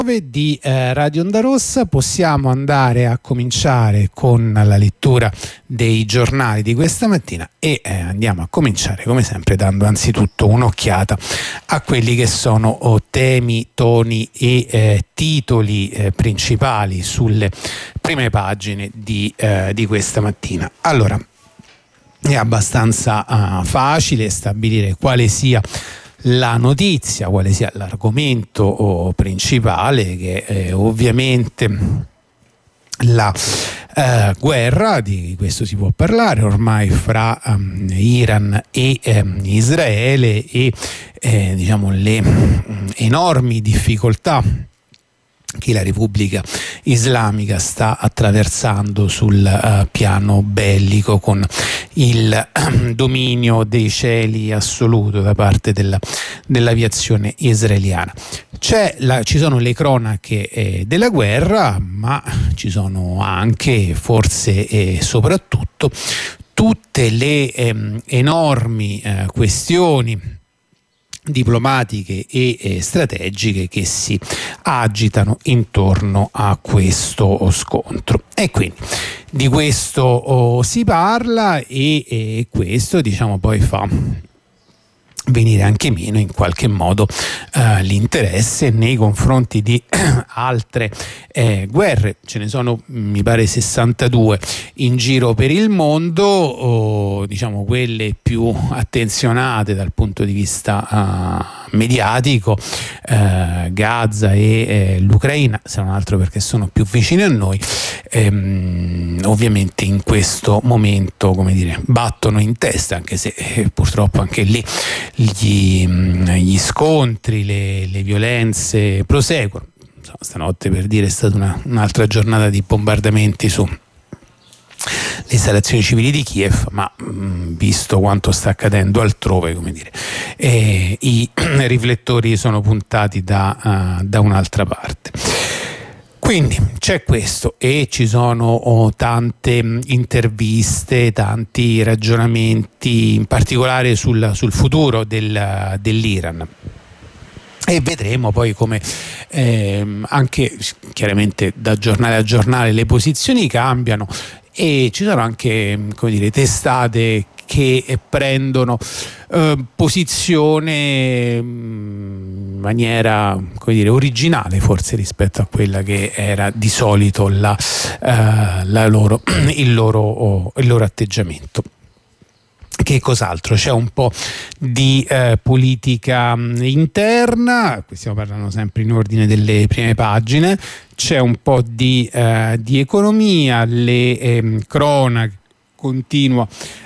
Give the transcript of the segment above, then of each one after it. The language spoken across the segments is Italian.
Di Radio Onda Rossa possiamo andare a cominciare con la lettura dei giornali di questa mattina e andiamo a cominciare come sempre dando anzitutto un'occhiata a quelli che sono temi, toni e titoli principali sulle prime pagine di questa mattina. Allora, è abbastanza facile stabilire quale sia la notizia, quale sia l'argomento principale, che è ovviamente la guerra. Di questo si può parlare ormai fra Iran e Israele e diciamo le enormi difficoltà che la Repubblica Islamica sta attraversando sul piano bellico, con il dominio dei cieli assoluto da parte dell'aviazione israeliana. Ci sono le cronache della guerra, ma ci sono anche, forse e soprattutto, tutte le enormi questioni diplomatiche e strategiche che si agitano intorno a questo scontro, e quindi di questo si parla e questo, diciamo, poi fa venire anche meno in qualche modo l'interesse nei confronti di altre guerre. Ce ne sono, mi pare, 62 in giro per il mondo, diciamo quelle più attenzionate dal punto di vista mediatico, Gaza e l'Ucraina, se non altro perché sono più vicine a noi. Ovviamente in questo momento, come dire, battono in testa, anche se purtroppo anche lì gli scontri, le violenze proseguono. Stanotte, per dire, è stata un'altra giornata di bombardamenti su le installazioni civili di Kiev, ma visto quanto sta accadendo altrove, come dire, i riflettori sono puntati da un'altra parte. Quindi c'è questo, e ci sono tante interviste, tanti ragionamenti, in particolare sul futuro dell'Iran. E vedremo poi come anche chiaramente da giornale a giornale le posizioni cambiano, e ci sono anche, come dire, testate che prendono posizione in maniera, come dire, originale, forse, rispetto a quella che era di solito il loro atteggiamento. Che cos'altro? C'è un po' di politica interna, qui stiamo parlando sempre in ordine delle prime pagine, c'è un po' di economia, le cronache continua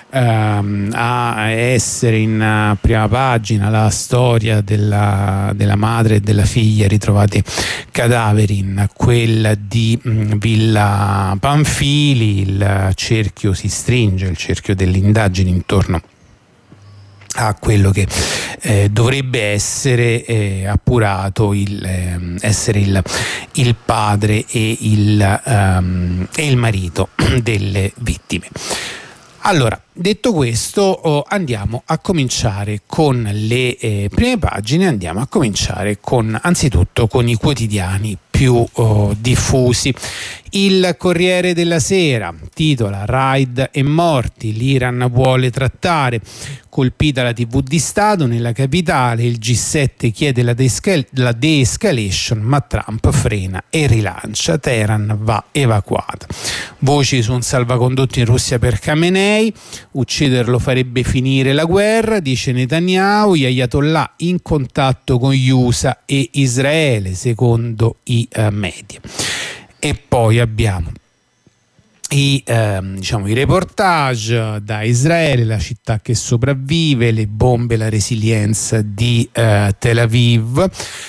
a essere in prima pagina la storia della madre e della figlia ritrovati cadaveri in quella di Villa Panfili. Il cerchio si stringe, il cerchio delle indagini intorno a quello che dovrebbe essere appurato, essere il padre e il marito delle vittime. Allora, detto questo, andiamo a cominciare con le prime pagine. Andiamo a cominciare anzitutto con i quotidiani più diffusi. Il Corriere della Sera titola: raid e morti, l'Iran vuole trattare. Colpita la TV di Stato nella capitale, il G7 chiede la de-escalation, ma Trump frena e rilancia. Teheran va evacuata. Voci su un salvacondotto in Russia per Khamenei, ucciderlo farebbe finire la guerra, dice Netanyahu. Gli ayatollah in contatto con gli USA e Israele, secondo i media. E poi abbiamo i reportage da Israele, la città che sopravvive, le bombe, la resilienza di Tel Aviv.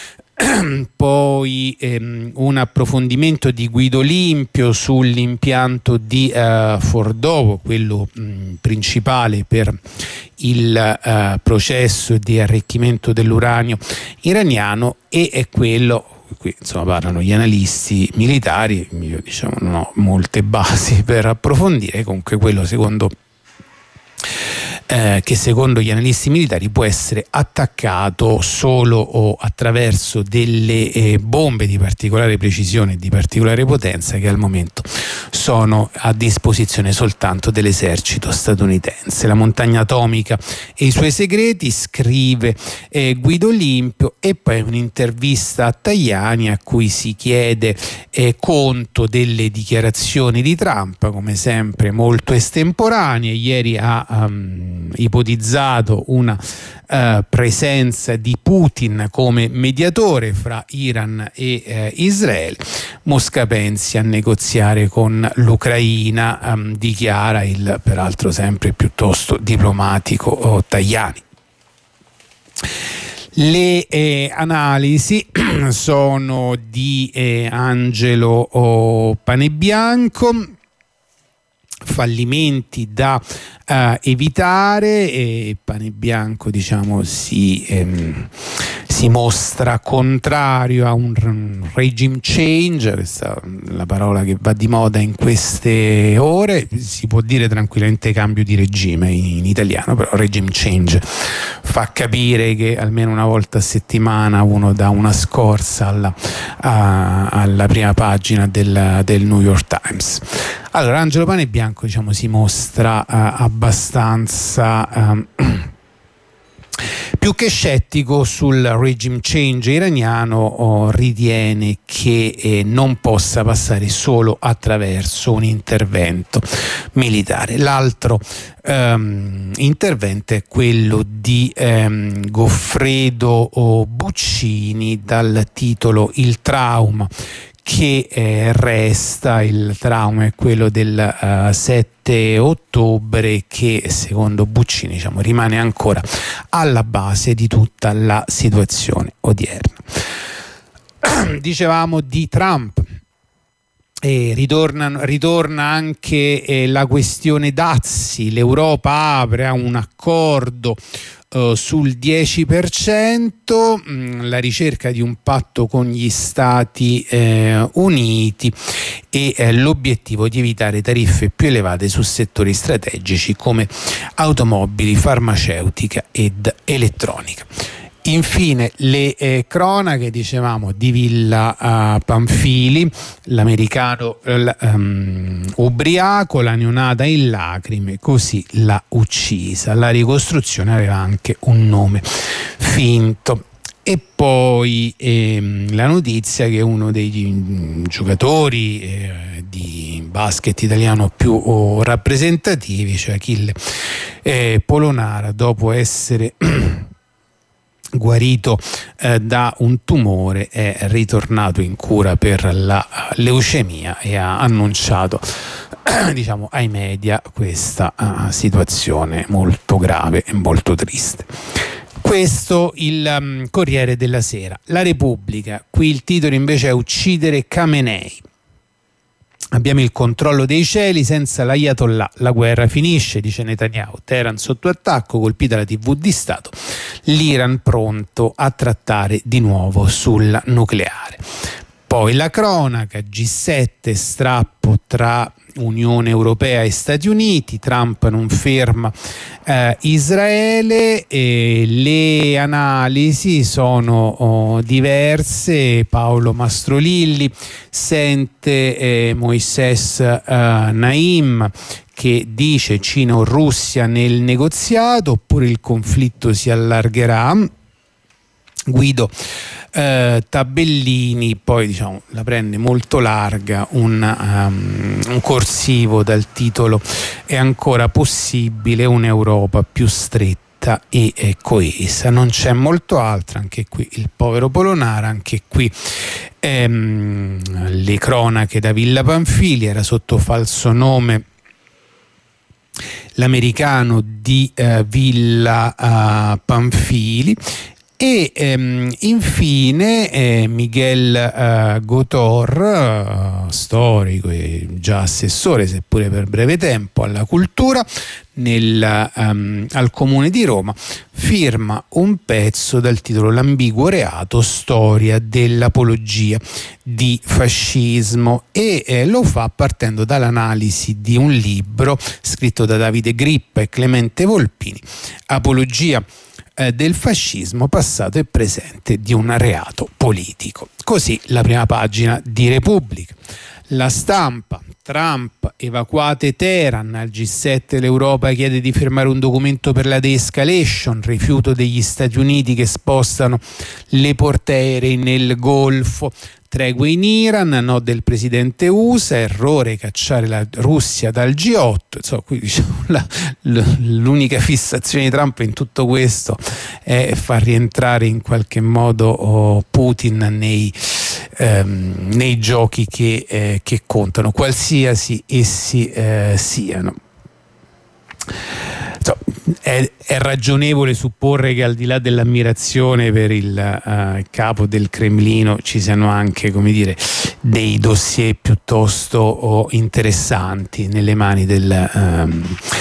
Poi un approfondimento di Guido Limpio sull'impianto di Fordovo, quello principale per il processo di arricchimento dell'uranio iraniano, e è quello. Qui insomma parlano gli analisti militari, io non ho molte basi per approfondire. Comunque quello, secondo che secondo gli analisti militari può essere attaccato solo o attraverso delle bombe di particolare precisione e di particolare potenza che al momento sono a disposizione soltanto dell'esercito statunitense. La montagna atomica e i suoi segreti, scrive Guido Limpio, e poi un'intervista a Tajani a cui si chiede conto delle dichiarazioni di Trump, come sempre molto estemporanee. Ieri ha ipotizzato una presenza di Putin come mediatore fra Iran e Israele. Mosca pensi a negoziare con l'Ucraina, dichiara il peraltro sempre piuttosto diplomatico Tajani. Le analisi sono di Angelo Panebianco. Fallimenti da evitare, e Panebianco si mostra contrario a un regime change, questa è la parola che va di moda in queste ore, si può dire tranquillamente cambio di regime in italiano, però regime change fa capire che almeno una volta a settimana uno dà una scorsa alla prima pagina del New York Times. Allora, Angelo Panebianco si mostra abbastanza più che scettico sul regime change iraniano, ritiene che non possa passare solo attraverso un intervento militare. L'altro intervento è quello di Goffredo Buccini dal titolo Il trauma che resta. Il trauma è quello del 7 ottobre che secondo Buccini rimane ancora alla base di tutta la situazione odierna. Dicevamo di Trump. Ritorna anche la questione dazi. L'Europa apre a un accordo sul 10%, la ricerca di un patto con gli Stati Uniti e l'obiettivo di evitare tariffe più elevate su settori strategici come automobili, farmaceutica ed elettronica. Infine le cronache, dicevamo, di Villa Pamphili, l'americano ubriaco, la neonata in lacrime, così l'ha uccisa. La ricostruzione aveva anche un nome finto. E poi la notizia che uno dei giocatori di basket italiano più rappresentativi, cioè Achille Polonara, dopo essere guarito da un tumore, è ritornato in cura per la leucemia e ha annunciato ai media questa situazione molto grave e molto triste. Questo il Corriere della Sera. La Repubblica, qui il titolo invece è Uccidere Khamenei. Abbiamo il controllo dei cieli, senza l'Ayatollah la guerra finisce, dice Netanyahu. Teheran sotto attacco, colpita la TV di Stato, l'Iran pronto a trattare di nuovo sul nucleare. Poi la cronaca, G7, strappo tra Unione Europea e Stati Uniti, Trump non ferma Israele, e le analisi sono diverse. Paolo Mastrolilli sente Moisés Naim che dice Cina o Russia nel negoziato oppure il conflitto si allargherà. Guido Tabellini poi la prende molto larga, un corsivo dal titolo È ancora possibile un'Europa più stretta e coesa. Non c'è molto altro, anche qui il povero Polonara, anche qui le cronache da Villa Pamphili, era sotto falso nome l'americano di Villa Pamphili. E infine Miguel Gotor, storico e già assessore, seppure per breve tempo, alla cultura al Comune di Roma, firma un pezzo dal titolo L'ambiguo reato, storia dell'apologia di fascismo, e lo fa partendo dall'analisi di un libro scritto da Davide Grippa e Clemente Volpini, Apologia del fascismo, passato e presente di un reato politico. Così la prima pagina di Repubblica. La Stampa: Trump, evacuate Teheran, al G7 l'Europa chiede di firmare un documento per la de-escalation, rifiuto degli Stati Uniti che spostano le portaerei nel Golfo, tregue in Iran, no del presidente USA, errore cacciare la Russia dal G8. Insomma, qui diciamo l'unica fissazione di Trump in tutto questo è far rientrare in qualche modo Putin nei giochi che contano, qualsiasi essi siano. È ragionevole supporre che, al di là dell'ammirazione per il capo del Cremlino, ci siano anche, come dire, dei dossier piuttosto interessanti nelle mani del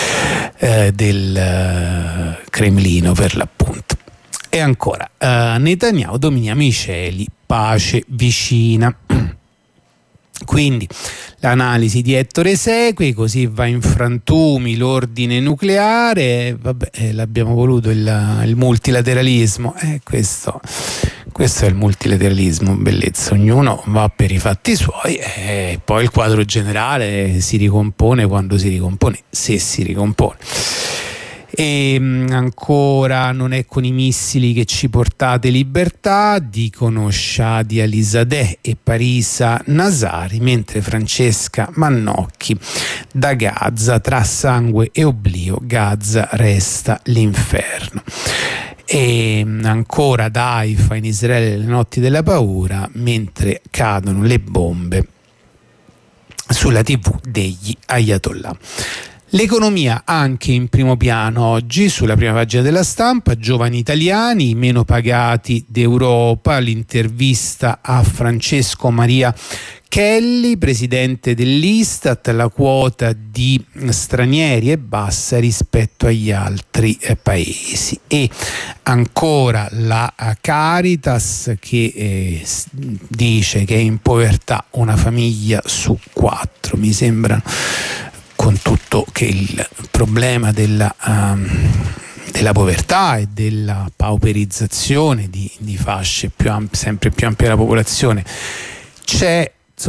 Cremlino, per l'appunto. E ancora, Netanyahu dominia i cieli, pace vicina. Quindi l'analisi di Ettore Sequi: così va in frantumi l'ordine nucleare, l'abbiamo voluto il multilateralismo, questo è il multilateralismo, bellezza, ognuno va per i fatti suoi e poi il quadro generale si ricompone quando si ricompone, se si ricompone. E ancora, non è con i missili che ci portate libertà, dicono Shadi Alizadeh e Parisa Nasari, mentre Francesca Mannocchi: da Gaza, tra sangue e oblio, Gaza resta l'inferno. E ancora, da Haifa in Israele le notti della paura, mentre cadono le bombe sulla TV degli Ayatollah. L'economia anche in primo piano oggi, sulla prima pagina della Stampa: giovani italiani, i meno pagati d'Europa, l'intervista a Francesco Maria Kelly, presidente dell'Istat, la quota di stranieri è bassa rispetto agli altri paesi. E ancora la Caritas che dice che è in povertà una famiglia su 4. Mi sembrano, con tutto che il problema della povertà e della pauperizzazione di fasce sempre più ampie della popolazione c'è,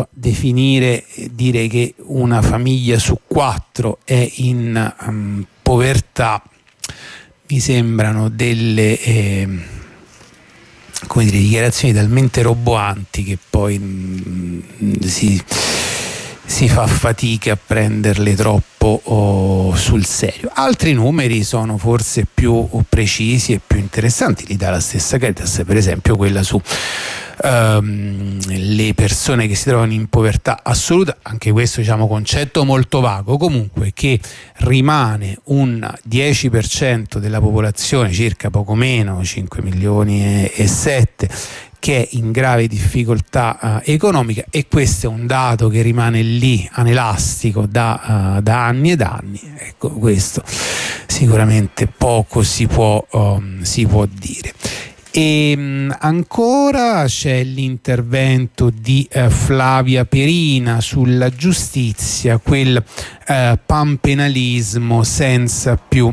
dire che una famiglia su 4 è in povertà, mi sembrano delle dichiarazioni talmente roboanti che poi si fa fatica a prenderle troppo sul serio. Altri numeri sono forse più precisi e più interessanti, li dà la stessa Caritas, per esempio quella su le persone che si trovano in povertà assoluta, anche questo concetto molto vago, comunque che rimane un 10% della popolazione, circa poco meno, 5 milioni e 7, che è in grave difficoltà economica, e questo è un dato che rimane lì anelastico da anni ed anni. Ecco, questo sicuramente poco si può dire. E ancora c'è l'intervento di Flavia Perina sulla giustizia, quel panpenalismo senza più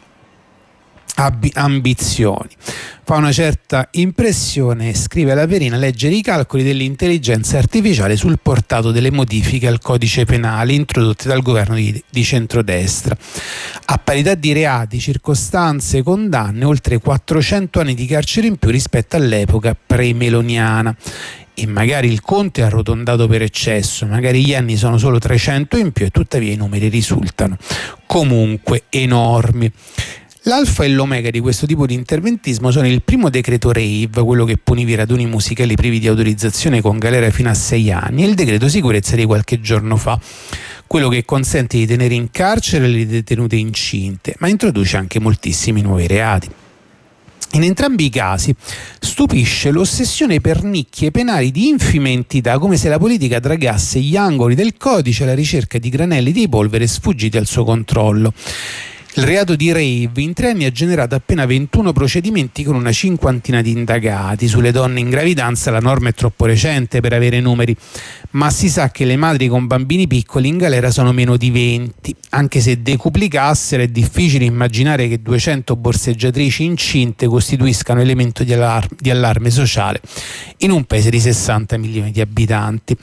ambizioni. Fa una certa impressione, scrive la Perina, leggere i calcoli dell'intelligenza artificiale sul portato delle modifiche al codice penale introdotte dal governo di centrodestra. A parità di reati, circostanze, condanne, oltre 400 anni di carcere in più rispetto all'epoca pre-meloniana. E magari il conto è arrotondato per eccesso, magari gli anni sono solo 300 in più, e tuttavia i numeri risultano comunque enormi. L'alfa e l'omega di questo tipo di interventismo sono il primo decreto rave, quello che puniva i raduni musicali privi di autorizzazione con galera fino a 6 anni, e il decreto sicurezza di qualche giorno fa, quello che consente di tenere in carcere le detenute incinte, ma introduce anche moltissimi nuovi reati. In entrambi i casi stupisce l'ossessione per nicchie penali di infime entità, come se la politica dragasse gli angoli del codice alla ricerca di granelli di polvere sfuggiti al suo controllo. Il reato di rave in 3 anni ha generato appena 21 procedimenti con una cinquantina di indagati. Sulle donne in gravidanza la norma è troppo recente per avere numeri, ma si sa che le madri con bambini piccoli in galera sono meno di 20. Anche se decuplicassero, è difficile immaginare che 200 borseggiatrici incinte costituiscano elemento di allarme sociale in un paese di 60 milioni di abitanti.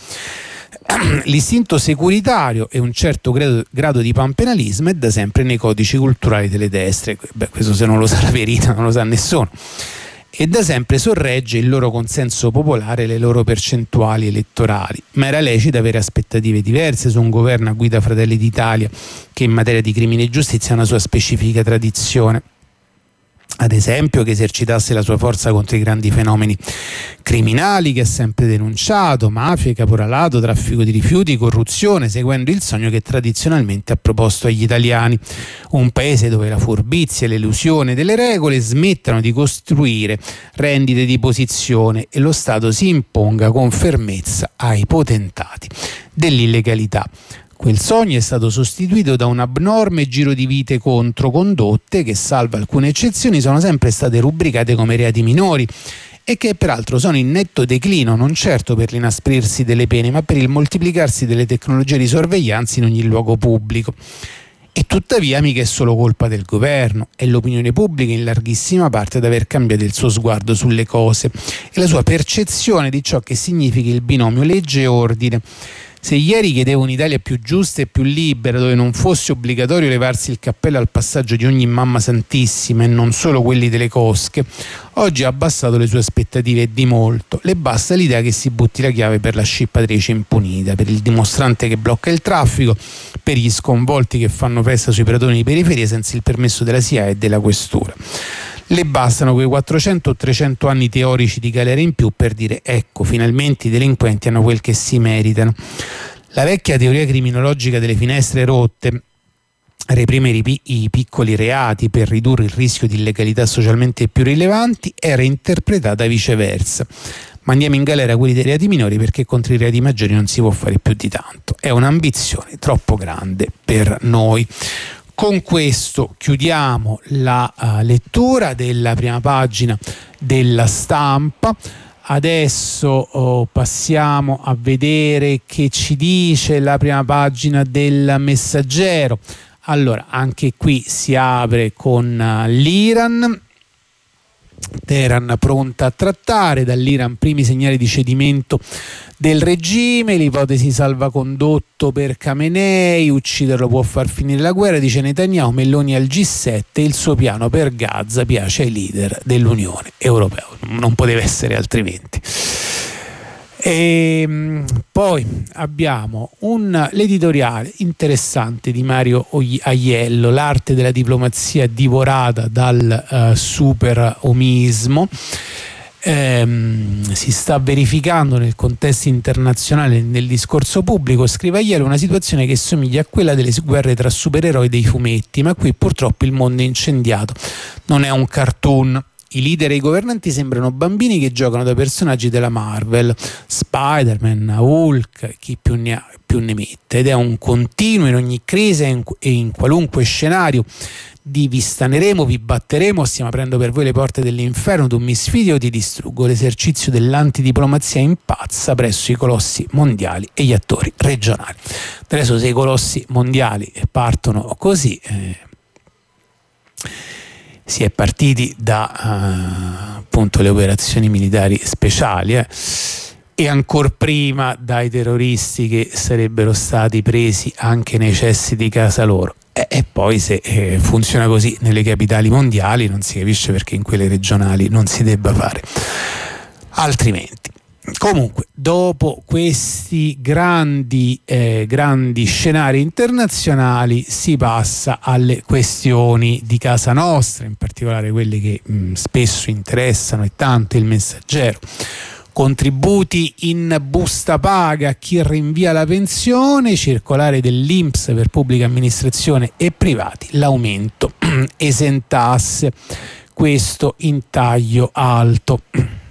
L'istinto securitario e un certo grado di panpenalismo è da sempre nei codici culturali delle destre. Questo, se non lo sa la Verita, non lo sa nessuno. E da sempre sorregge il loro consenso popolare e le loro percentuali elettorali. Ma era lecito avere aspettative diverse su un governo a guida Fratelli d'Italia, che in materia di crimine e giustizia ha una sua specifica tradizione. Ad esempio, che esercitasse la sua forza contro i grandi fenomeni criminali che ha sempre denunciato: mafia, caporalato, traffico di rifiuti, corruzione, seguendo il sogno che tradizionalmente ha proposto agli italiani. Un paese dove la furbizia e l'elusione delle regole smettano di costruire rendite di posizione e lo Stato si imponga con fermezza ai potentati dell'illegalità. Quel sogno è stato sostituito da un abnorme giro di vite contro condotte che, salvo alcune eccezioni, sono sempre state rubricate come reati minori e che peraltro sono in netto declino, non certo per l'inasprirsi delle pene, ma per il moltiplicarsi delle tecnologie di sorveglianza in ogni luogo pubblico. E tuttavia mica è solo colpa del governo, è l'opinione pubblica in larghissima parte ad aver cambiato il suo sguardo sulle cose e la sua percezione di ciò che significa il binomio legge e ordine. Se ieri chiedevo un'Italia più giusta e più libera, dove non fosse obbligatorio levarsi il cappello al passaggio di ogni mamma santissima e non solo quelli delle cosche, oggi ha abbassato le sue aspettative e di molto. Le basta l'idea che si butti la chiave per la scippatrice impunita, per il dimostrante che blocca il traffico, per gli sconvolti che fanno festa sui pratoni di periferia senza il permesso della SIAE e della questura. Le bastano quei 400 o 300 anni teorici di galera in più per dire: ecco, finalmente i delinquenti hanno quel che si meritano. La vecchia teoria criminologica delle finestre rotte, reprimere i piccoli reati per ridurre il rischio di illegalità socialmente più rilevanti, era interpretata viceversa. Mandiamo in galera quelli dei reati minori perché contro i reati maggiori non si può fare più di tanto. È un'ambizione troppo grande per noi. Con questo chiudiamo la lettura della prima pagina della Stampa. Adesso passiamo a vedere che ci dice la prima pagina del Messaggero. Allora, anche qui si apre con l'Iran. Teheran pronta a trattare, dall'Iran primi segnali di cedimento del regime, l'ipotesi salvacondotto per Khamenei, ucciderlo può far finire la guerra, dice Netanyahu, Meloni al G7, il suo piano per Gaza piace ai leader dell'Unione Europea, non poteva essere altrimenti. E poi abbiamo l'editoriale interessante di Mario Aiello, l'arte della diplomazia divorata dal super omismo. Si sta verificando nel contesto internazionale, nel discorso pubblico, scrive Aiello, una situazione che somiglia a quella delle guerre tra supereroi dei fumetti, ma qui purtroppo il mondo è incendiato, non è un cartoon. I leader e i governanti sembrano bambini che giocano da personaggi della Marvel, Spider-Man, Hulk, chi più ne ha più ne mette, ed è un continuo in ogni crisi e in qualunque scenario di vi staneremo, vi batteremo, stiamo aprendo per voi le porte dell'inferno, tu mi sfidi o ti distruggo. L'esercizio dell'antidiplomazia impazza presso i colossi mondiali e gli attori regionali. Adesso, se i colossi mondiali partono così, si è partiti da appunto le operazioni militari speciali e ancor prima dai terroristi che sarebbero stati presi anche nei cessi di casa loro. E poi, se funziona così nelle capitali mondiali, non si capisce perché in quelle regionali non si debba fare altrimenti. Comunque, dopo questi grandi scenari internazionali, si passa alle questioni di casa nostra, in particolare quelle che spesso interessano e tanto il Messaggero. Contributi in busta paga a chi rinvia la pensione, circolare dell'INPS per pubblica amministrazione e privati, l'aumento esentasse. questo intaglio alto.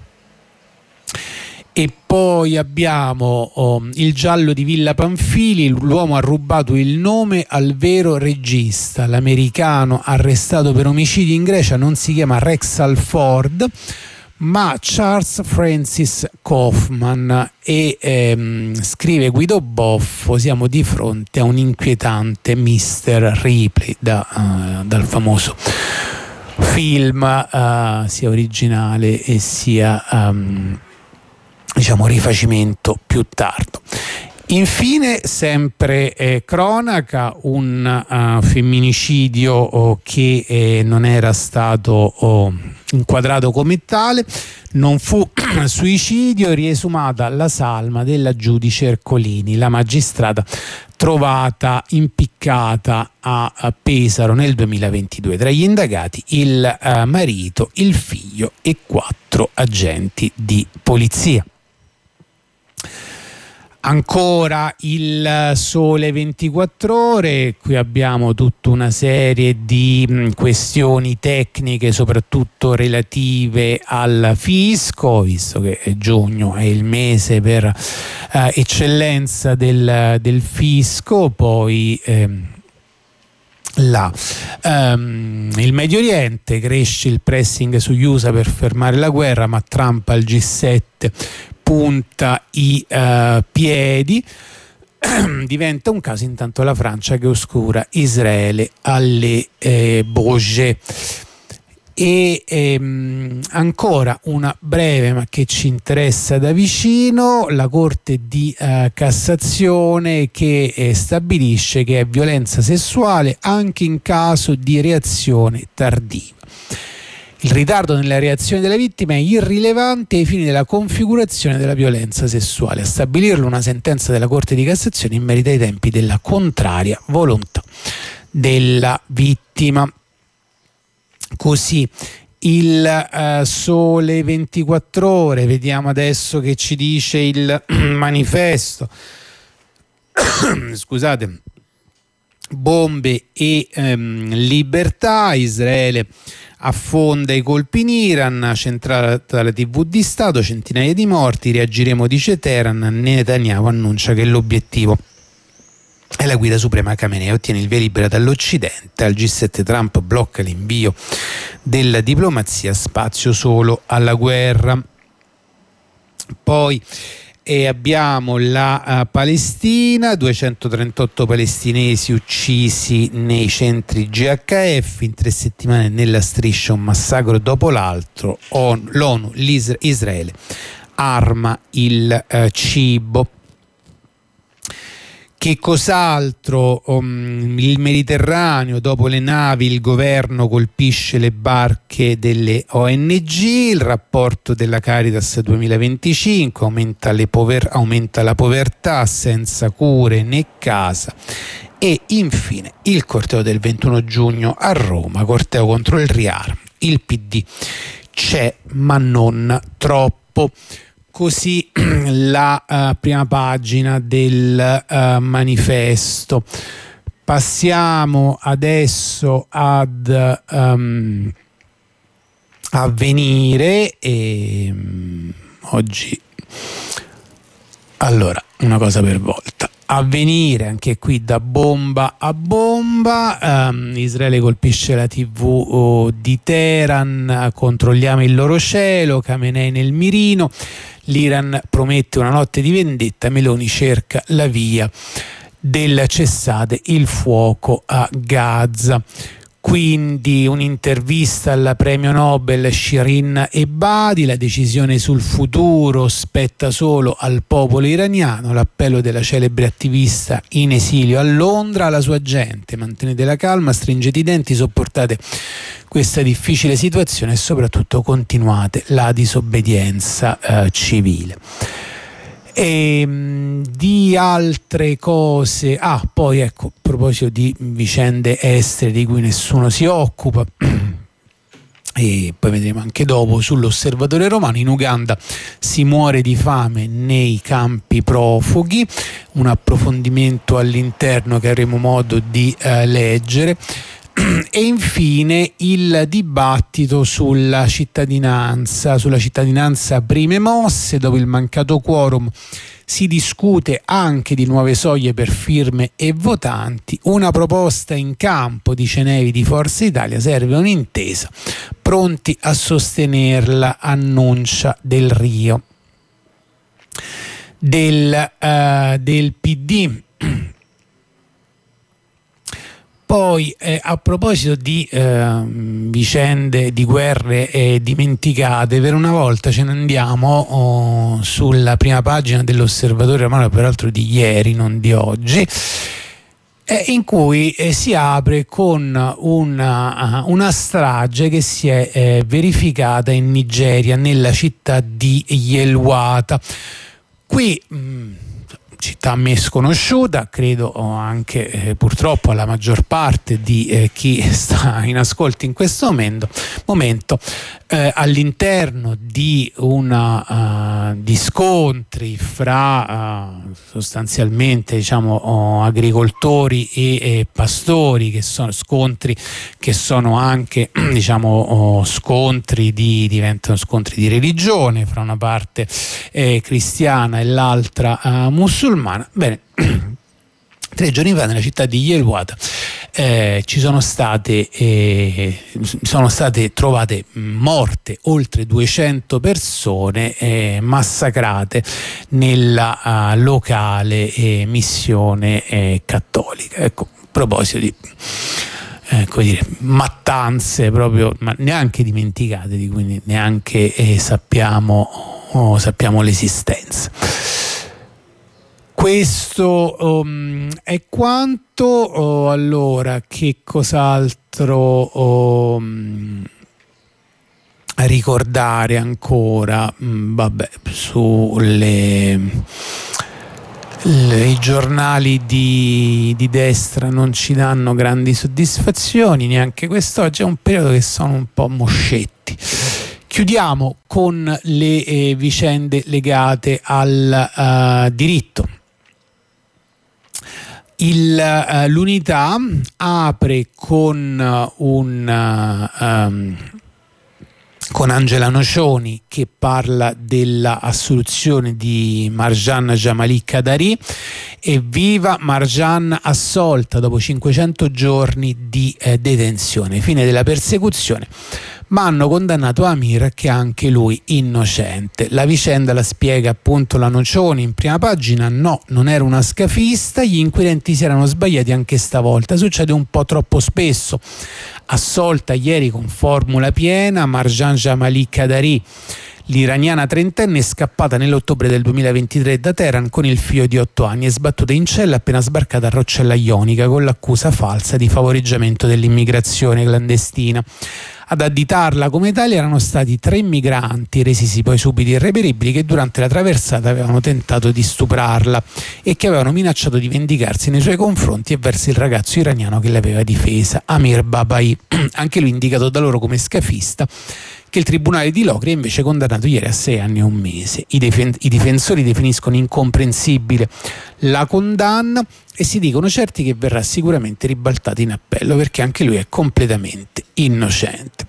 E poi abbiamo il giallo di Villa Pamphili, l'uomo ha rubato il nome al vero regista, l'americano arrestato per omicidio in Grecia non si chiama Rex Alford ma Charles Francis Kaufman, e scrive Guido Boffo, siamo di fronte a un inquietante Mr. Ripley dal famoso film sia originale e sia diciamo rifacimento più tardo. Infine, sempre cronaca, un femminicidio che non era stato inquadrato come tale, non fu suicidio, riesumata la salma della giudice Ercolini, la magistrata trovata impiccata a Pesaro nel 2022. Tra gli indagati il marito, il figlio e 4 agenti di polizia. Ancora il Sole 24 Ore, qui abbiamo tutta una serie di questioni tecniche, soprattutto relative al fisco, visto che giugno è il mese per eccellenza del fisco. Poi il Medio Oriente, cresce il pressing sugli USA per fermare la guerra, ma Trump al G7 punta i piedi. Diventa un caso intanto la Francia che oscura Israele alle Vosges. E ancora una breve ma che ci interessa da vicino, la Corte di Cassazione che stabilisce che è violenza sessuale anche in caso di reazione tardiva. Il ritardo nella reazione della vittima è irrilevante ai fini della configurazione della violenza sessuale. A stabilirlo una sentenza della Corte di Cassazione in merito ai tempi della contraria volontà della vittima. Così il Sole 24 Ore, vediamo adesso che ci dice il Manifesto. Scusate. Bombe e libertà, Israele affonda i colpi in Iran, centrata la TV di Stato, centinaia di morti, reagiremo, dice Teheran, Netanyahu annuncia che l'obiettivo è la guida suprema. Khamenei ottiene il via libera dall'Occidente, al G7 Trump blocca l'invio della diplomazia, spazio solo alla guerra. Poi abbiamo la Palestina, 238 palestinesi uccisi nei centri GHF, in 3 settimane nella striscia un massacro dopo l'altro, l'ONU, Israele arma il cibo. Che cos'altro? Il Mediterraneo, dopo le navi il governo colpisce le barche delle ONG, il rapporto della Caritas 2025 aumenta la povertà senza cure né casa. E infine il corteo del 21 giugno a Roma, corteo contro il riarmo, il PD c'è ma non troppo. Così la prima pagina del Manifesto. Passiamo adesso ad Avvenire e oggi allora una cosa per volta. Avvenire, anche qui da bomba a bomba, Israele colpisce la TV di Teheran, controlliamo il loro cielo, Khamenei nel mirino, l'Iran promette una notte di vendetta, Meloni cerca la via del cessate il fuoco a Gaza. Quindi un'intervista alla premio Nobel Shirin Ebadi, la decisione sul futuro spetta solo al popolo iraniano, l'appello della celebre attivista in esilio a Londra alla sua gente: mantenete la calma, stringete i denti, sopportate questa difficile situazione e soprattutto continuate la disobbedienza civile. E di altre cose, poi ecco, a proposito di vicende estere di cui nessuno si occupa e poi vedremo anche dopo sull'Osservatore Romano, in Uganda si muore di fame nei campi profughi, un approfondimento all'interno che avremo modo di leggere. E infine il dibattito sulla cittadinanza prime mosse. Dopo il mancato quorum si discute anche di nuove soglie per firme e votanti. Una proposta in campo, dice Nevi di Forza Italia, serve un'intesa, pronti a sostenerla, annuncia Del Rio. Del PD. Poi a proposito di vicende, di guerre dimenticate, per una volta ce ne andiamo sulla prima pagina dell'Osservatore Romano, peraltro di ieri, non di oggi, in cui si apre con una strage che si è verificata in Nigeria, nella città di Yelwata. Qui città a me sconosciuta, credo anche purtroppo alla maggior parte di chi sta in ascolto in questo momento, all'interno di di scontri fra sostanzialmente agricoltori e pastori, che sono scontri che sono anche diventano scontri di religione, fra una parte cristiana e l'altra musulmana. Bene, 3 giorni fa nella città di Yelwata sono state trovate morte oltre 200 persone massacrate nella locale missione cattolica. Ecco, a proposito di mattanze proprio, ma neanche dimenticate, di cui neanche sappiamo l'esistenza. Questo è quanto. Allora, che cos'altro ricordare ancora? I giornali di destra non ci danno grandi soddisfazioni, neanche quest'oggi. È un periodo che sono un po' moscetti. Chiudiamo con le vicende legate al diritto. L'Unità apre con Angela Nocioni, che parla della assoluzione di Marjan Jamali Qadari. Evviva Marjan assolta dopo 500 giorni di detenzione, fine della persecuzione, ma hanno condannato Amir, che è anche lui innocente. La vicenda la spiega appunto la Nocioni in prima pagina. No, non era una scafista, gli inquirenti si erano sbagliati anche stavolta, succede un po' troppo spesso. Assolta ieri con formula piena Marjan Jamali Qadari, l'iraniana trentenne, è scappata nell'ottobre del 2023 da Teheran con il figlio di 8 anni. È sbattuta in cella appena sbarcata a Roccella Ionica con l'accusa falsa di favoreggiamento dell'immigrazione clandestina. Ad additarla come tale erano stati 3 migranti, resisi poi subito irreperibili, che durante la traversata avevano tentato di stuprarla e che avevano minacciato di vendicarsi nei suoi confronti e verso il ragazzo iraniano che l'aveva difesa, Amir Babai, anche lui indicato da loro come scafista, che il tribunale di Locri ha invece condannato ieri a 6 anni e 1 mese. I difensori definiscono incomprensibile la condanna e si dicono certi che verrà sicuramente ribaltata in appello, perché anche lui è completamente innocente.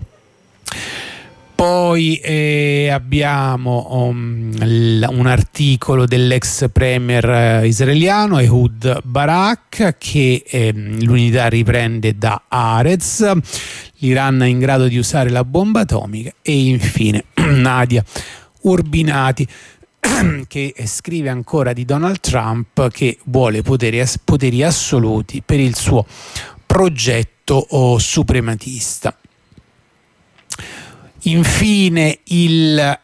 Poi abbiamo un articolo dell'ex premier israeliano Ehud Barak, che l'Unità riprende da Haaretz. L'Iran è in grado di usare la bomba atomica. E infine Nadia Urbinati, che scrive ancora di Donald Trump, che vuole poteri assoluti per il suo progetto suprematista. Infine il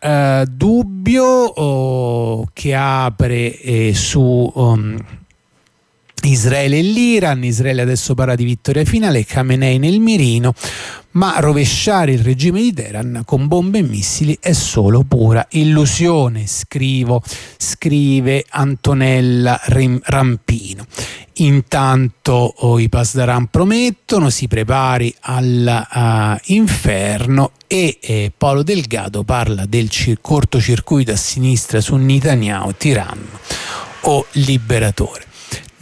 dubbio che apre su Israele e l'Iran. Israele adesso parla di vittoria finale, Khamenei nel mirino, ma rovesciare il regime di Teheran con bombe e missili è solo pura illusione, scrive Antonella Rampino. Intanto i Pasdaran promettono, si prepari all'inferno, e Paolo Delgado parla del cortocircuito a sinistra su Netanyahu, tiranno o liberatore.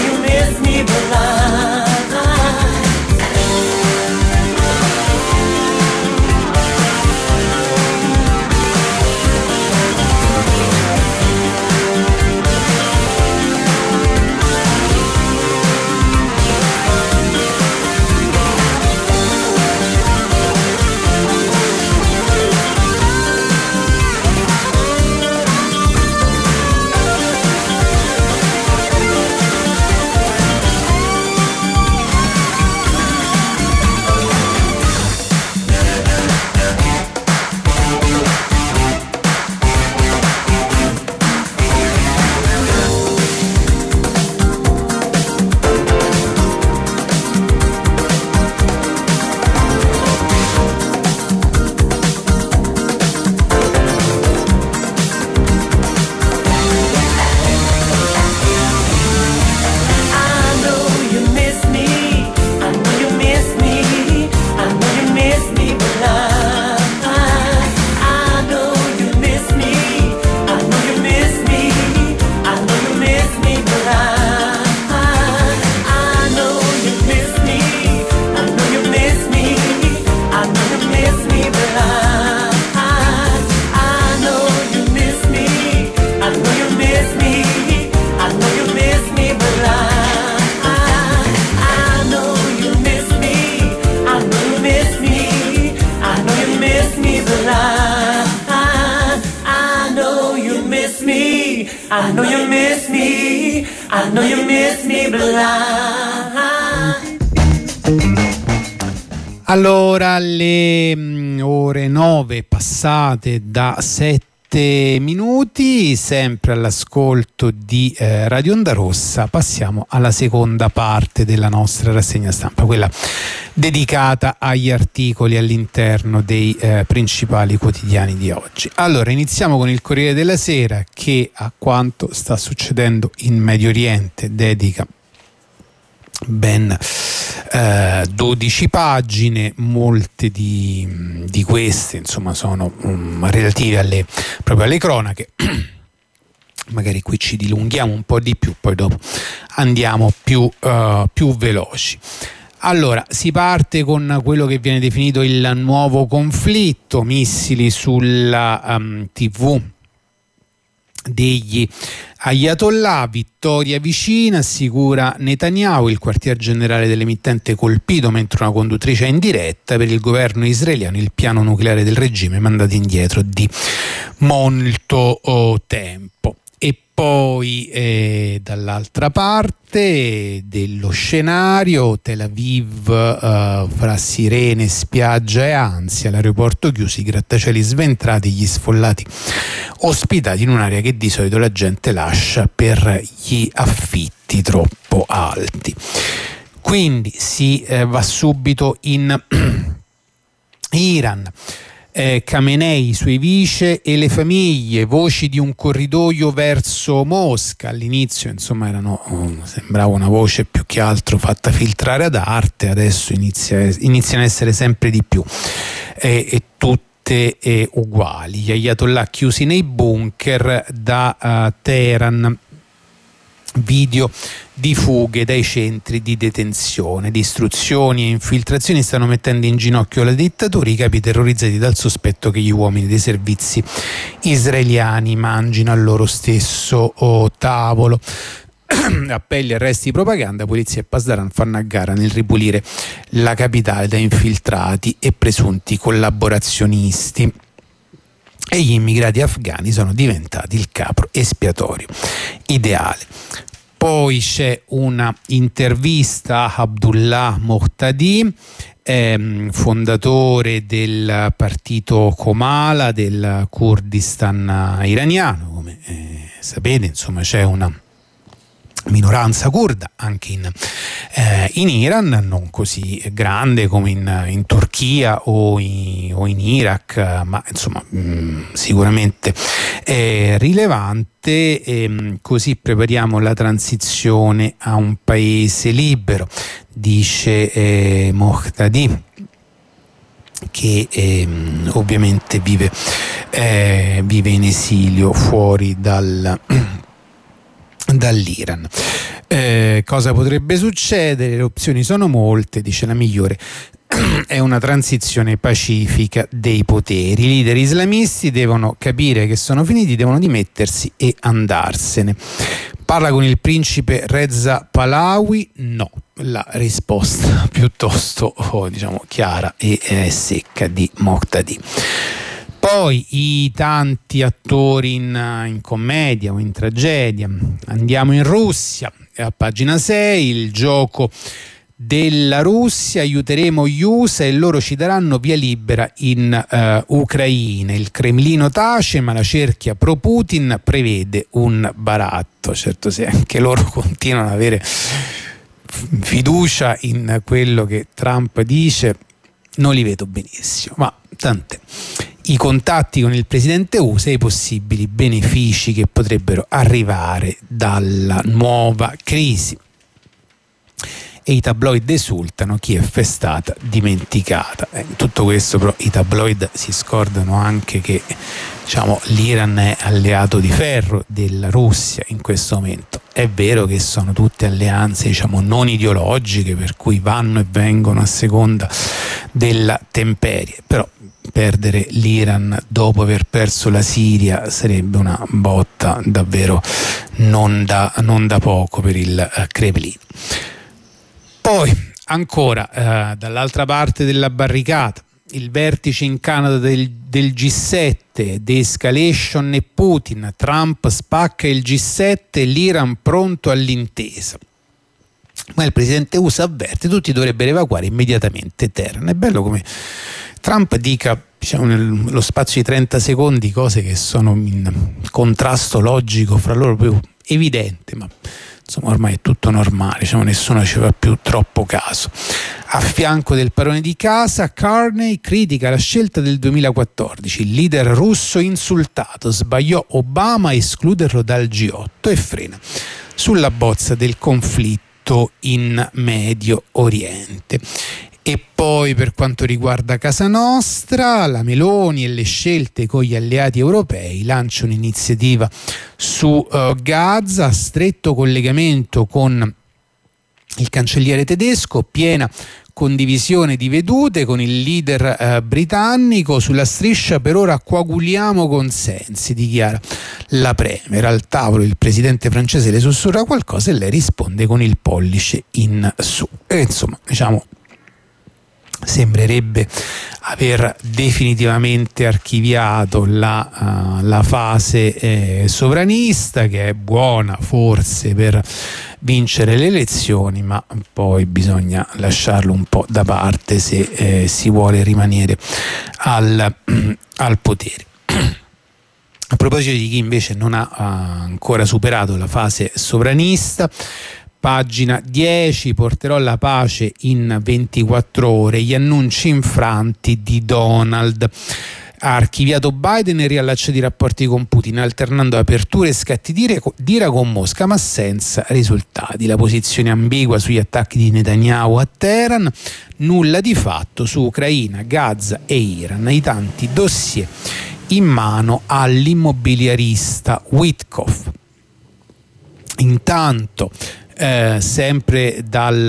I know you miss me, I know you miss me blind. Allora, le ore 9 passate da 7 minuti, sempre all'ascolto di Radio Onda Rossa, passiamo alla seconda parte della nostra rassegna stampa, quella dedicata agli articoli all'interno dei principali quotidiani di oggi. Allora, iniziamo con il Corriere della Sera, che a quanto sta succedendo in Medio Oriente dedica ben 12 pagine, molte di queste insomma sono relative proprio alle cronache. Magari qui ci dilunghiamo un po' di più, poi dopo andiamo più veloci. Allora, si parte con quello che viene definito il nuovo conflitto, missili sulla TV degli Ayatollah, vittoria vicina, assicura Netanyahu, il quartier generale dell'emittente colpito mentre una conduttrice è in diretta. Per il governo israeliano il piano nucleare del regime mandato indietro di molto tempo. E poi dall'altra parte dello scenario, Tel Aviv fra sirene, spiaggia e ansia, l'aeroporto chiuso, i grattacieli sventrati, gli sfollati ospitati in un'area che di solito la gente lascia per gli affitti troppo alti. Quindi si va subito in Iran. Khamenei, i suoi vice e le famiglie, voci di un corridoio verso Mosca. All'inizio insomma sembrava una voce più che altro fatta filtrare ad arte, adesso iniziano a essere sempre di più e tutte uguali. Gli Ayatollah chiusi nei bunker da Teheran, video di fughe dai centri di detenzione, distruzioni e infiltrazioni stanno mettendo in ginocchio la dittatura, i capi terrorizzati dal sospetto che gli uomini dei servizi israeliani mangino al loro stesso tavolo. Appelli, arresti, propaganda, polizia e Pasdaran fanno a gara nel ripulire la capitale da infiltrati e presunti collaborazionisti. E gli immigrati afghani sono diventati il capro espiatorio ideale. Poi c'è una intervista a Abdullah Mohtadi, fondatore del partito Comala del Kurdistan iraniano. Come sapete, insomma, c'è una minoranza curda anche in Iran, non così grande come in Turchia o in Iraq, ma insomma sicuramente rilevante. Così prepariamo la transizione a un paese libero, dice Mohtadi, che ovviamente vive in esilio fuori dall'Iran. Cosa potrebbe succedere? Le opzioni sono molte, dice la migliore è una transizione pacifica dei poteri. I leader islamisti devono capire che sono finiti, devono dimettersi e andarsene. Parla con il principe Reza Pahlavi? No, la risposta piuttosto chiara e secca di Mohtadi. Poi i tanti attori in commedia o in tragedia. Andiamo in Russia, a pagina 6, il gioco della Russia, aiuteremo gli USA e loro ci daranno via libera in Ucraina. Il Cremlino tace, ma la cerchia pro Putin prevede un baratto. Certo, se anche loro continuano ad avere fiducia in quello che Trump dice, non li vedo benissimo, ma tant'è. I contatti con il presidente USA e i possibili benefici che potrebbero arrivare dalla nuova crisi. E i tabloid esultano, Kiev è stata dimenticata. In tutto questo però i tabloid si scordano anche che l'Iran è alleato di ferro della Russia in questo momento. È vero che sono tutte alleanze non ideologiche, per cui vanno e vengono a seconda della temperie, però perdere l'Iran dopo aver perso la Siria sarebbe una botta davvero non da poco per il Cremlino. Poi ancora dall'altra parte della barricata il vertice in Canada del G7, de-escalation e Putin, Trump spacca il G7, l'Iran pronto all'intesa. Ma il presidente USA avverte: tutti dovrebbero evacuare immediatamente Teheran. È bello come Trump dica, diciamo, nello spazio di 30 secondi cose che sono in contrasto logico fra loro, proprio evidente, ma insomma ormai è tutto normale, diciamo, nessuno ci fa più troppo caso. A fianco del padrone di casa, Carney critica la scelta del 2014, il leader russo insultato, sbagliò Obama a escluderlo dal G8 e frena sulla bozza del conflitto in Medio Oriente. E poi, per quanto riguarda casa nostra, la Meloni e le scelte con gli alleati europei lancia un'iniziativa su Gaza, a stretto collegamento con il cancelliere tedesco, piena condivisione di vedute con il leader britannico. Sulla striscia per ora coaguliamo consensi, dichiara la Premier. Al tavolo il presidente francese le sussurra qualcosa e lei risponde con il pollice in su. E insomma, diciamo, sembrerebbe aver definitivamente archiviato la fase sovranista, che è buona forse per vincere le elezioni, ma poi bisogna lasciarlo un po' da parte se si vuole rimanere al potere. A proposito di chi invece non ha ancora superato la fase sovranista, pagina 10, porterò la pace in 24 ore, gli annunci infranti di Donald. Ha archiviato Biden e riallacciato i rapporti con Putin, alternando aperture e scatti d'ira con Mosca, ma senza risultati. La posizione ambigua sugli attacchi di Netanyahu a Teheran, nulla di fatto su Ucraina, Gaza e Iran, i tanti dossier in mano all'immobiliarista Witkoff. Intanto sempre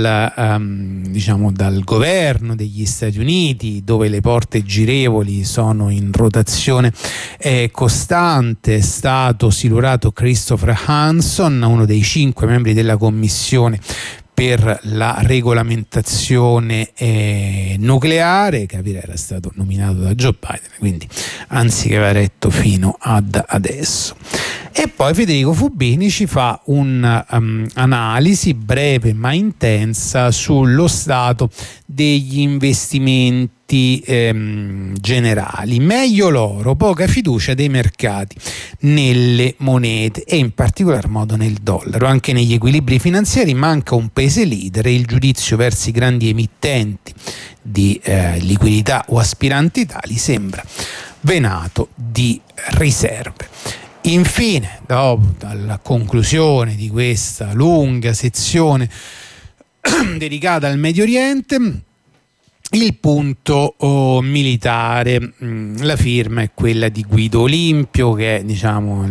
dal governo degli Stati Uniti, dove le porte girevoli sono in rotazione costante, è stato silurato Christopher Hanson, uno dei 5 membri della commissione per la regolamentazione nucleare, capire era stato nominato da Joe Biden, quindi anziché aveva retto fino ad adesso. E poi Federico Fubini ci fa un'analisi breve ma intensa sullo stato degli investimenti generali. Meglio l'oro, poca fiducia dei mercati nelle monete e in particolar modo nel dollaro. Anche negli equilibri finanziari manca un paese leader e il giudizio verso i grandi emittenti di liquidità o aspiranti tali sembra venato di riserve. Infine, dopo la conclusione di questa lunga sezione dedicata al Medio Oriente, il punto militare. La firma è quella di Guido Olimpio, che è, diciamo,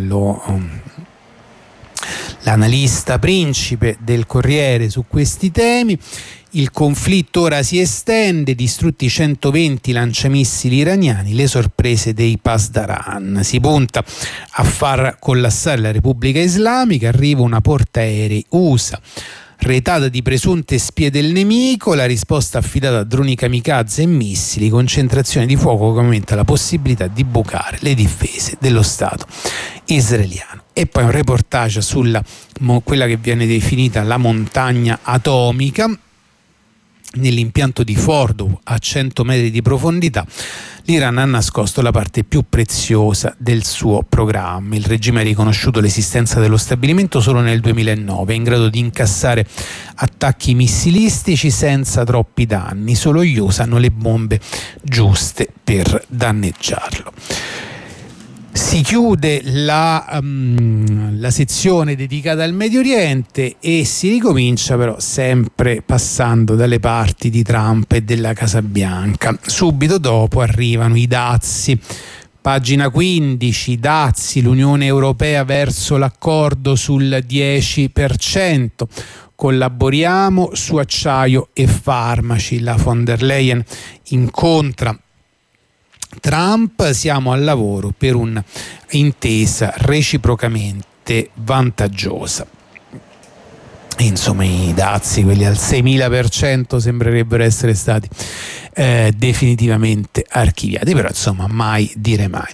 l'analista principe del Corriere su questi temi. Il conflitto ora si estende, distrutti 120 lanciamissili iraniani, le sorprese dei Pasdaran. Si punta a far collassare la Repubblica Islamica, arriva una portaerei USA retata di presunte spie del nemico, la risposta affidata a droni kamikaze e missili, concentrazione di fuoco che aumenta la possibilità di bucare le difese dello Stato israeliano. E poi un reportage sulla quella che viene definita la montagna atomica. Nell'impianto di Fordow, a 100 metri di profondità, l'Iran ha nascosto la parte più preziosa del suo programma. Il regime ha riconosciuto l'esistenza dello stabilimento solo nel 2009, è in grado di incassare attacchi missilistici senza troppi danni. Solo gli USA hanno le bombe giuste per danneggiarlo. Si chiude la sezione dedicata al Medio Oriente e si ricomincia però sempre passando dalle parti di Trump e della Casa Bianca. Subito dopo arrivano i dazi. Pagina 15, dazi, l'Unione Europea verso l'accordo sul 10%. Collaboriamo su acciaio e farmaci. La von der Leyen incontra Trump, siamo al lavoro per un'intesa reciprocamente vantaggiosa. insomma i dazi, quelli al 6.000%, sembrerebbero essere stati definitivamente archiviati, però insomma mai dire mai.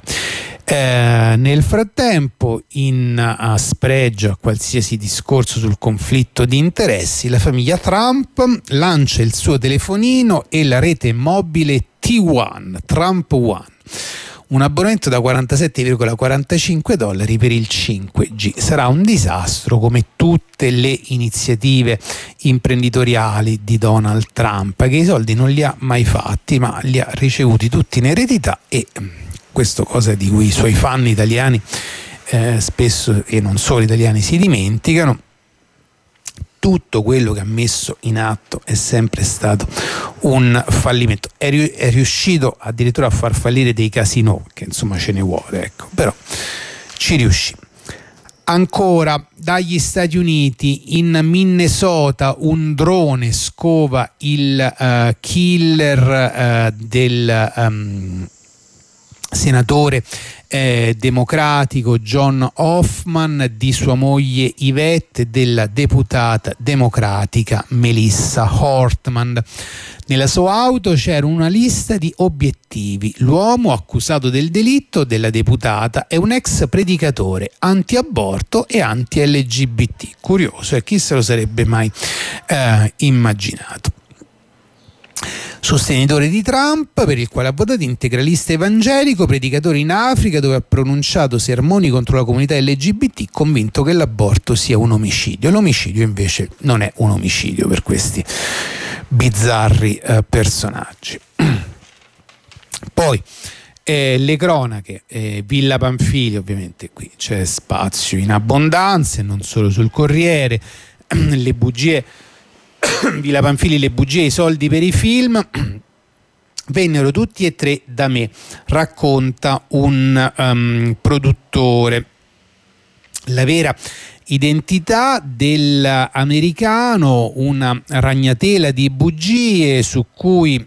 Nel frattempo, in spregio a qualsiasi discorso sul conflitto di interessi, la famiglia Trump lancia il suo telefonino e la rete mobile T1, Trump One, un abbonamento da $47,45 per il 5G. Sarà un disastro, come tutte le iniziative imprenditoriali di Donald Trump, che i soldi non li ha mai fatti, ma li ha ricevuti tutti in eredità, e questo cosa di cui i suoi fan italiani spesso, e non solo italiani, si dimenticano. Tutto quello che ha messo in atto è sempre stato un fallimento. È riuscito addirittura a far fallire dei casinò, che insomma ce ne vuole, ecco, però ci riuscì. Ancora, dagli Stati Uniti, in Minnesota un drone scova il killer del senatore democratico John Hoffman, di sua moglie Yvette e della deputata democratica Melissa Hortman. Nella sua auto c'era una lista di obiettivi. L'uomo accusato del delitto della deputata è un ex predicatore anti-aborto e anti-LGBT. Curioso, chi se lo sarebbe mai immaginato? Sostenitore di Trump, per il quale ha votato, integralista evangelico, predicatore in Africa dove ha pronunciato sermoni contro la comunità LGBT, convinto che l'aborto sia un omicidio. L'omicidio invece non è un omicidio per questi bizzarri personaggi. Poi le cronache, Villa Pamphili, ovviamente qui c'è spazio in abbondanza, e non solo sul Corriere. Le bugie, Villa Pamphili, le bugie e i soldi per i film vennero tutti e tre da me, racconta un produttore. La vera identità dell'americano, una ragnatela di bugie su cui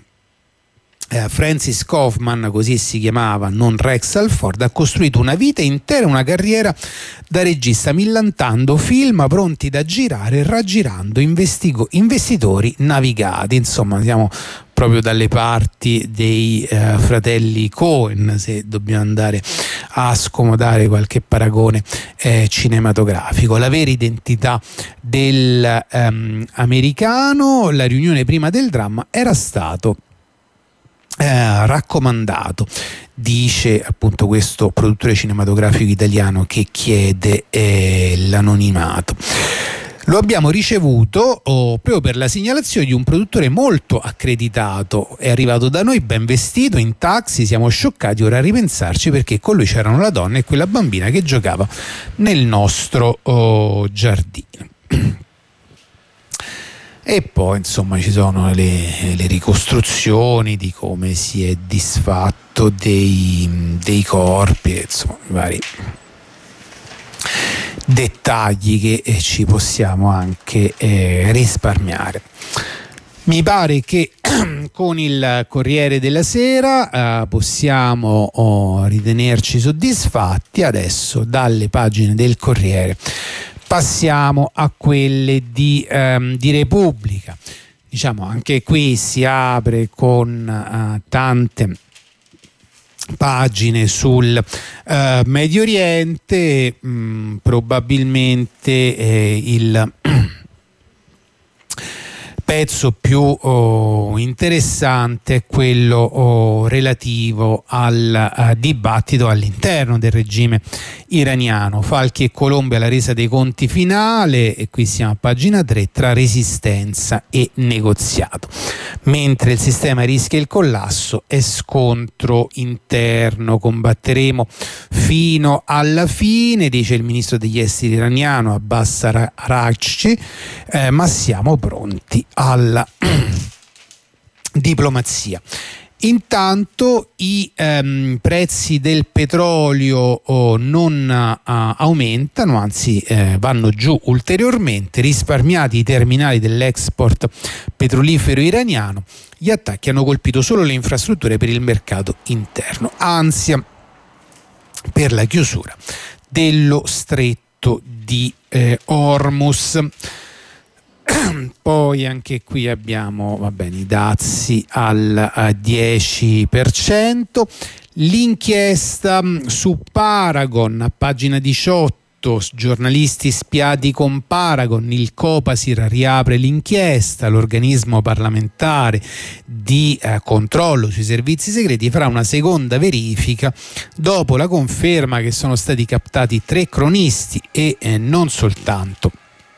Francis Kaufman, così si chiamava, non Rex Alford, ha costruito una vita intera, una carriera da regista, millantando film pronti da girare e raggirando investitori navigati. Insomma, siamo proprio dalle parti dei fratelli Coen, se dobbiamo andare a scomodare qualche paragone cinematografico. La vera identità dell'americano, la riunione prima del dramma, era stato raccomandato, dice appunto questo produttore cinematografico italiano che chiede l'anonimato. Lo abbiamo ricevuto proprio per la segnalazione di un produttore molto accreditato. È arrivato da noi ben vestito, in taxi, siamo scioccati ora a ripensarci, perché con lui c'erano la donna e quella bambina che giocava nel nostro giardino. E poi insomma ci sono le ricostruzioni di come si è disfatto dei corpi, insomma vari dettagli che ci possiamo anche risparmiare. Mi pare che con il Corriere della Sera possiamo ritenerci soddisfatti. Adesso dalle pagine del Corriere passiamo a quelle di Repubblica. Diciamo, anche qui si apre con tante pagine sul Medio Oriente. Probabilmente il pezzo più interessante è quello relativo al dibattito all'interno del regime iraniano. Falchi e Colombe alla resa dei conti finale, e qui siamo a pagina 3, tra resistenza e negoziato. Mentre il sistema rischia il collasso, è scontro interno, combatteremo fino alla fine, dice il ministro degli esteri iraniano Abbas Araghchi, ma siamo pronti alla diplomazia. Intanto i prezzi del petrolio non aumentano, anzi vanno giù ulteriormente. Risparmiati i terminali dell'export petrolifero iraniano, gli attacchi hanno colpito solo le infrastrutture per il mercato interno. Ansia per la chiusura dello stretto di Hormuz. Poi anche qui abbiamo, va bene, i dazi al 10%. L'inchiesta su Paragon, a pagina 18, giornalisti spiati con Paragon, il Copasir riapre l'inchiesta, l'organismo parlamentare di controllo sui servizi segreti farà una seconda verifica dopo la conferma che sono stati captati 3 cronisti e non soltanto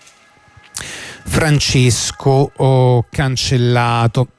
Francesco Cancellato.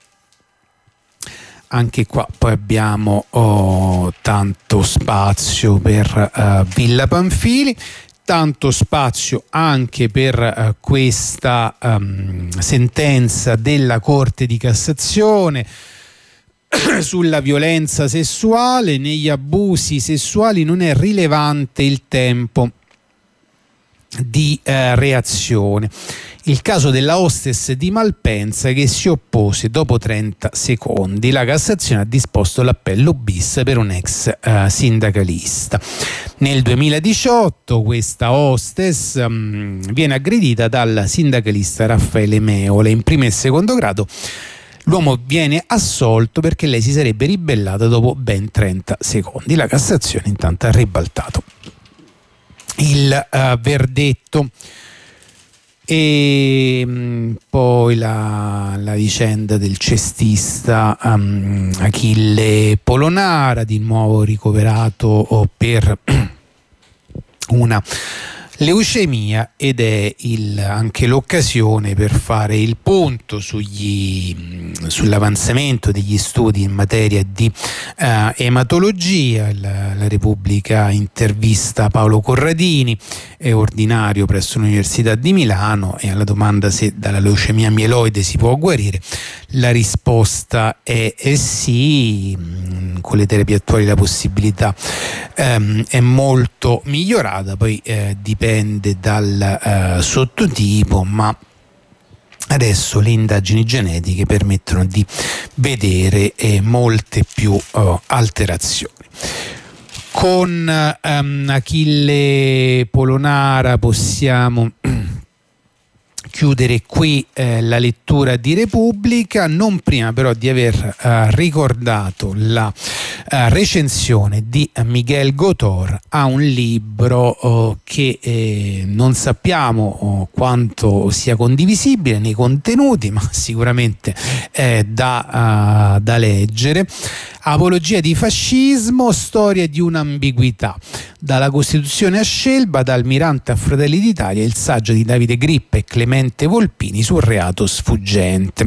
Anche qua poi abbiamo tanto spazio per Villa Pamphili, tanto spazio anche per questa sentenza della Corte di Cassazione sulla violenza sessuale. Negli abusi sessuali non è rilevante il tempo di reazione. Il caso della hostess di Malpensa che si oppose dopo 30 secondi. La Cassazione ha disposto l'appello bis per un ex sindacalista. Nel 2018 questa hostess viene aggredita dal sindacalista Raffaele Meola in primo e secondo grado. L'uomo viene assolto perché lei si sarebbe ribellata dopo ben 30 secondi. La Cassazione intanto ha ribaltato il verdetto. E poi la vicenda del cestista Achille Polonara, di nuovo ricoverato per una leucemia, ed è anche l'occasione per fare il punto sull'avanzamento degli studi in materia di ematologia. La Repubblica intervista Paolo Corradini, è ordinario presso l'Università di Milano, e alla domanda se dalla leucemia mieloide si può guarire la risposta è sì. Con le terapie attuali la possibilità è molto migliorata, poi dipende dal sottotipo, ma adesso le indagini genetiche permettono di vedere molte più alterazioni. Con Achille Polonara possiamo chiudere qui la lettura di Repubblica, non prima però di aver ricordato la recensione di Miguel Gotor a un libro che non sappiamo quanto sia condivisibile nei contenuti, ma sicuramente è da leggere. Apologia di fascismo, storia di un'ambiguità. Dalla Costituzione a Scelba, da Almirante a Fratelli d'Italia, il saggio di Davide Grippa e Clemente Volpini sul reato sfuggente.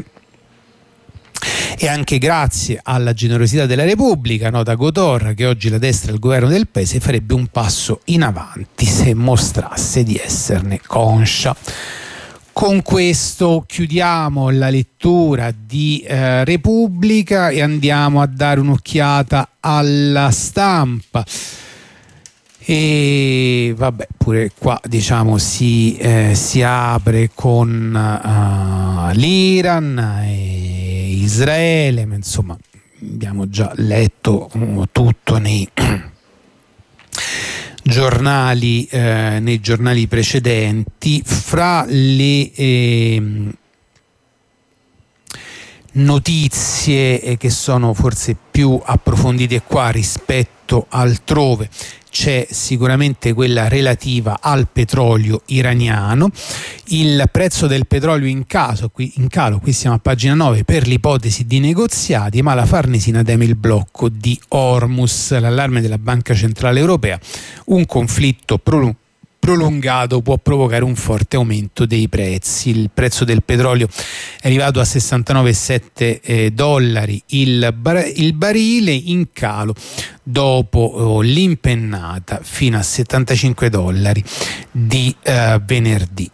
E anche grazie alla generosità della Repubblica, nota Gotor che oggi la destra al governo del paese farebbe un passo in avanti se mostrasse di esserne conscia. Con questo chiudiamo la lettura di Repubblica e andiamo a dare un'occhiata alla Stampa. E vabbè, pure qua diciamo si apre con l'Iran e Israele, ma insomma abbiamo già letto tutto nei giornali precedenti. Fra le notizie che sono forse più approfondite qua rispetto altrove c'è sicuramente quella relativa al petrolio iraniano. Il prezzo del petrolio in calo, qui siamo a pagina 9, per l'ipotesi di negoziati, ma la Farnesina teme il blocco di Hormuz. L'allarme della Banca Centrale Europea: un conflitto prolungato può provocare un forte aumento dei prezzi. Il prezzo del petrolio è arrivato a $69,7 il barile, in calo dopo l'impennata fino a $75 di venerdì.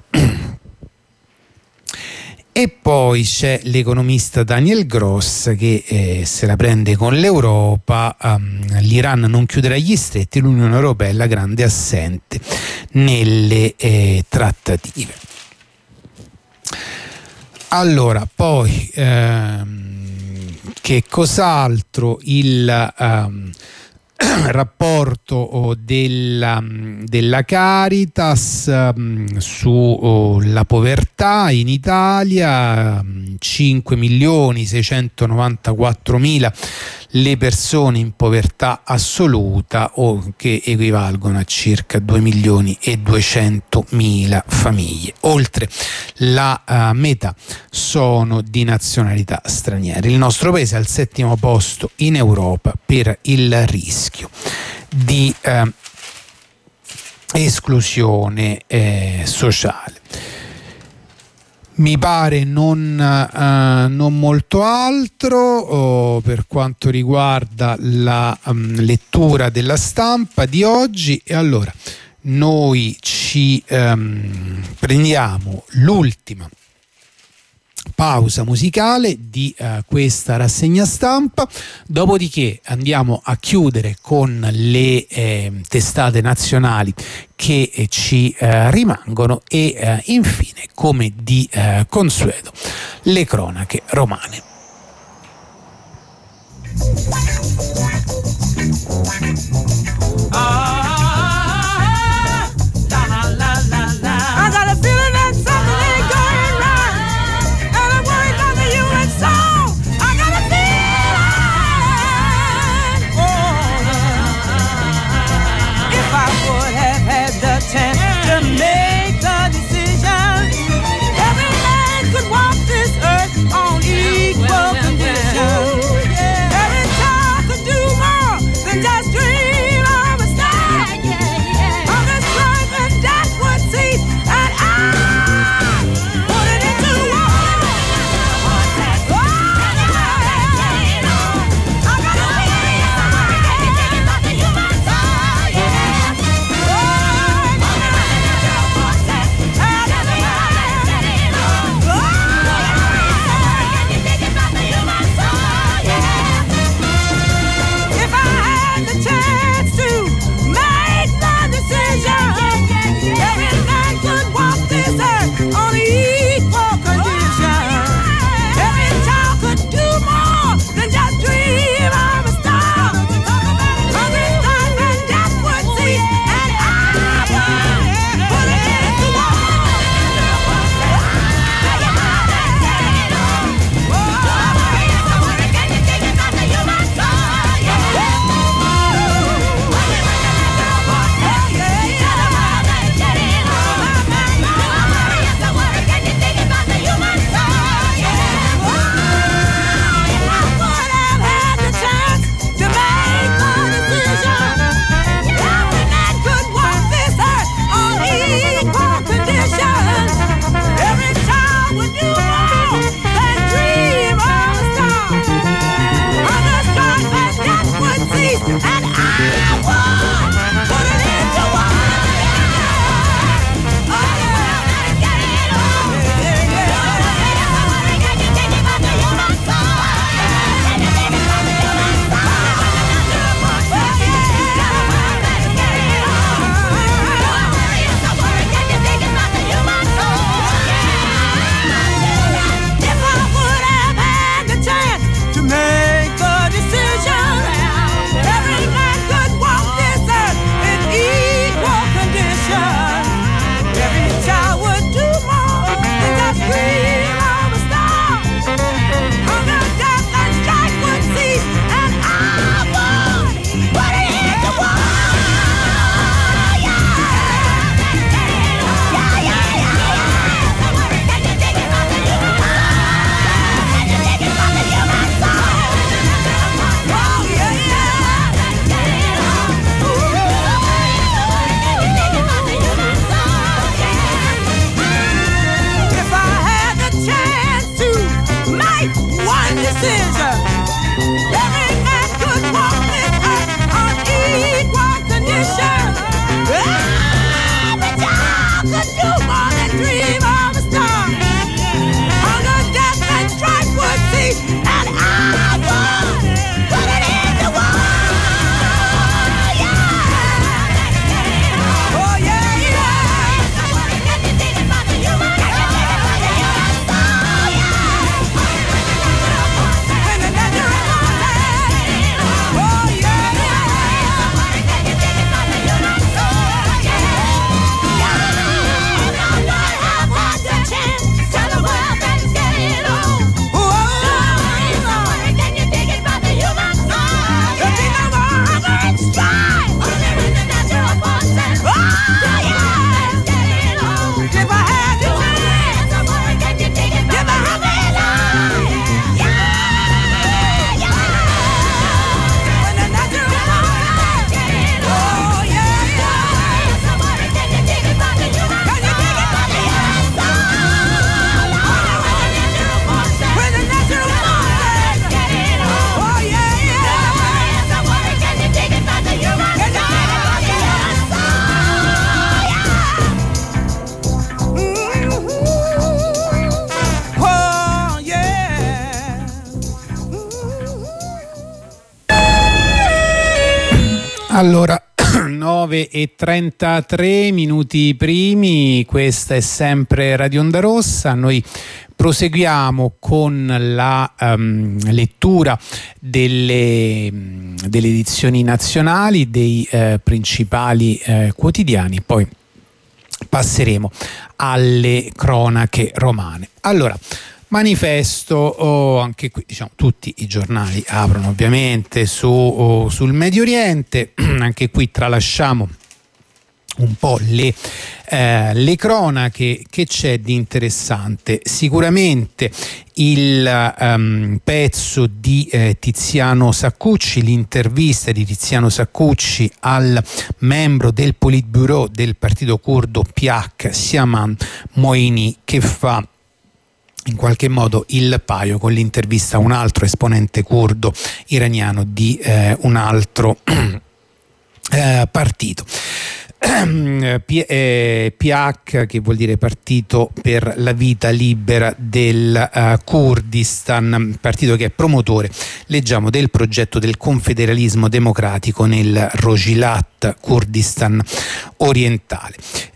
E poi c'è l'economista Daniel Gross che se la prende con l'Europa. L'Iran non chiuderà gli stretti, l'Unione Europea è la grande assente nelle trattative. Allora, poi che cos'altro? rapporto della Caritas sulla povertà in Italia: 5.694.000 le persone in povertà assoluta, o che equivalgono a circa 2.200.000 famiglie. Oltre la metà sono di nazionalità straniera. Il nostro paese è al 7° posto in Europa per il rischio di esclusione sociale. Mi pare non molto altro per quanto riguarda la lettura della stampa di oggi, e allora noi ci prendiamo l'ultima pausa musicale di questa rassegna stampa, dopodiché andiamo a chiudere con le testate nazionali che ci rimangono e infine, come di consueto, le cronache romane. Make a decision. Every man could walk this earth on equal Allora, 9:33 minuti primi, questa è sempre Radio Onda Rossa. Noi proseguiamo con la lettura delle edizioni nazionali dei principali quotidiani, poi passeremo alle cronache romane. Allora, Manifesto, anche qui diciamo tutti i giornali aprono ovviamente sul Medio Oriente, anche qui tralasciamo un po' le cronache. Che c'è di interessante? Sicuramente il pezzo di Tiziano Saccucci, l'intervista di Tiziano Saccucci al membro del Politburo del partito curdo PAK, Siaman Moini, che fa in qualche modo il paio con l'intervista a un altro esponente curdo iraniano di un altro partito. PAK, che vuol dire Partito per la Vita Libera del Kurdistan, partito che è promotore, leggiamo, del progetto del confederalismo democratico nel Rojilat, Kurdistan orientale.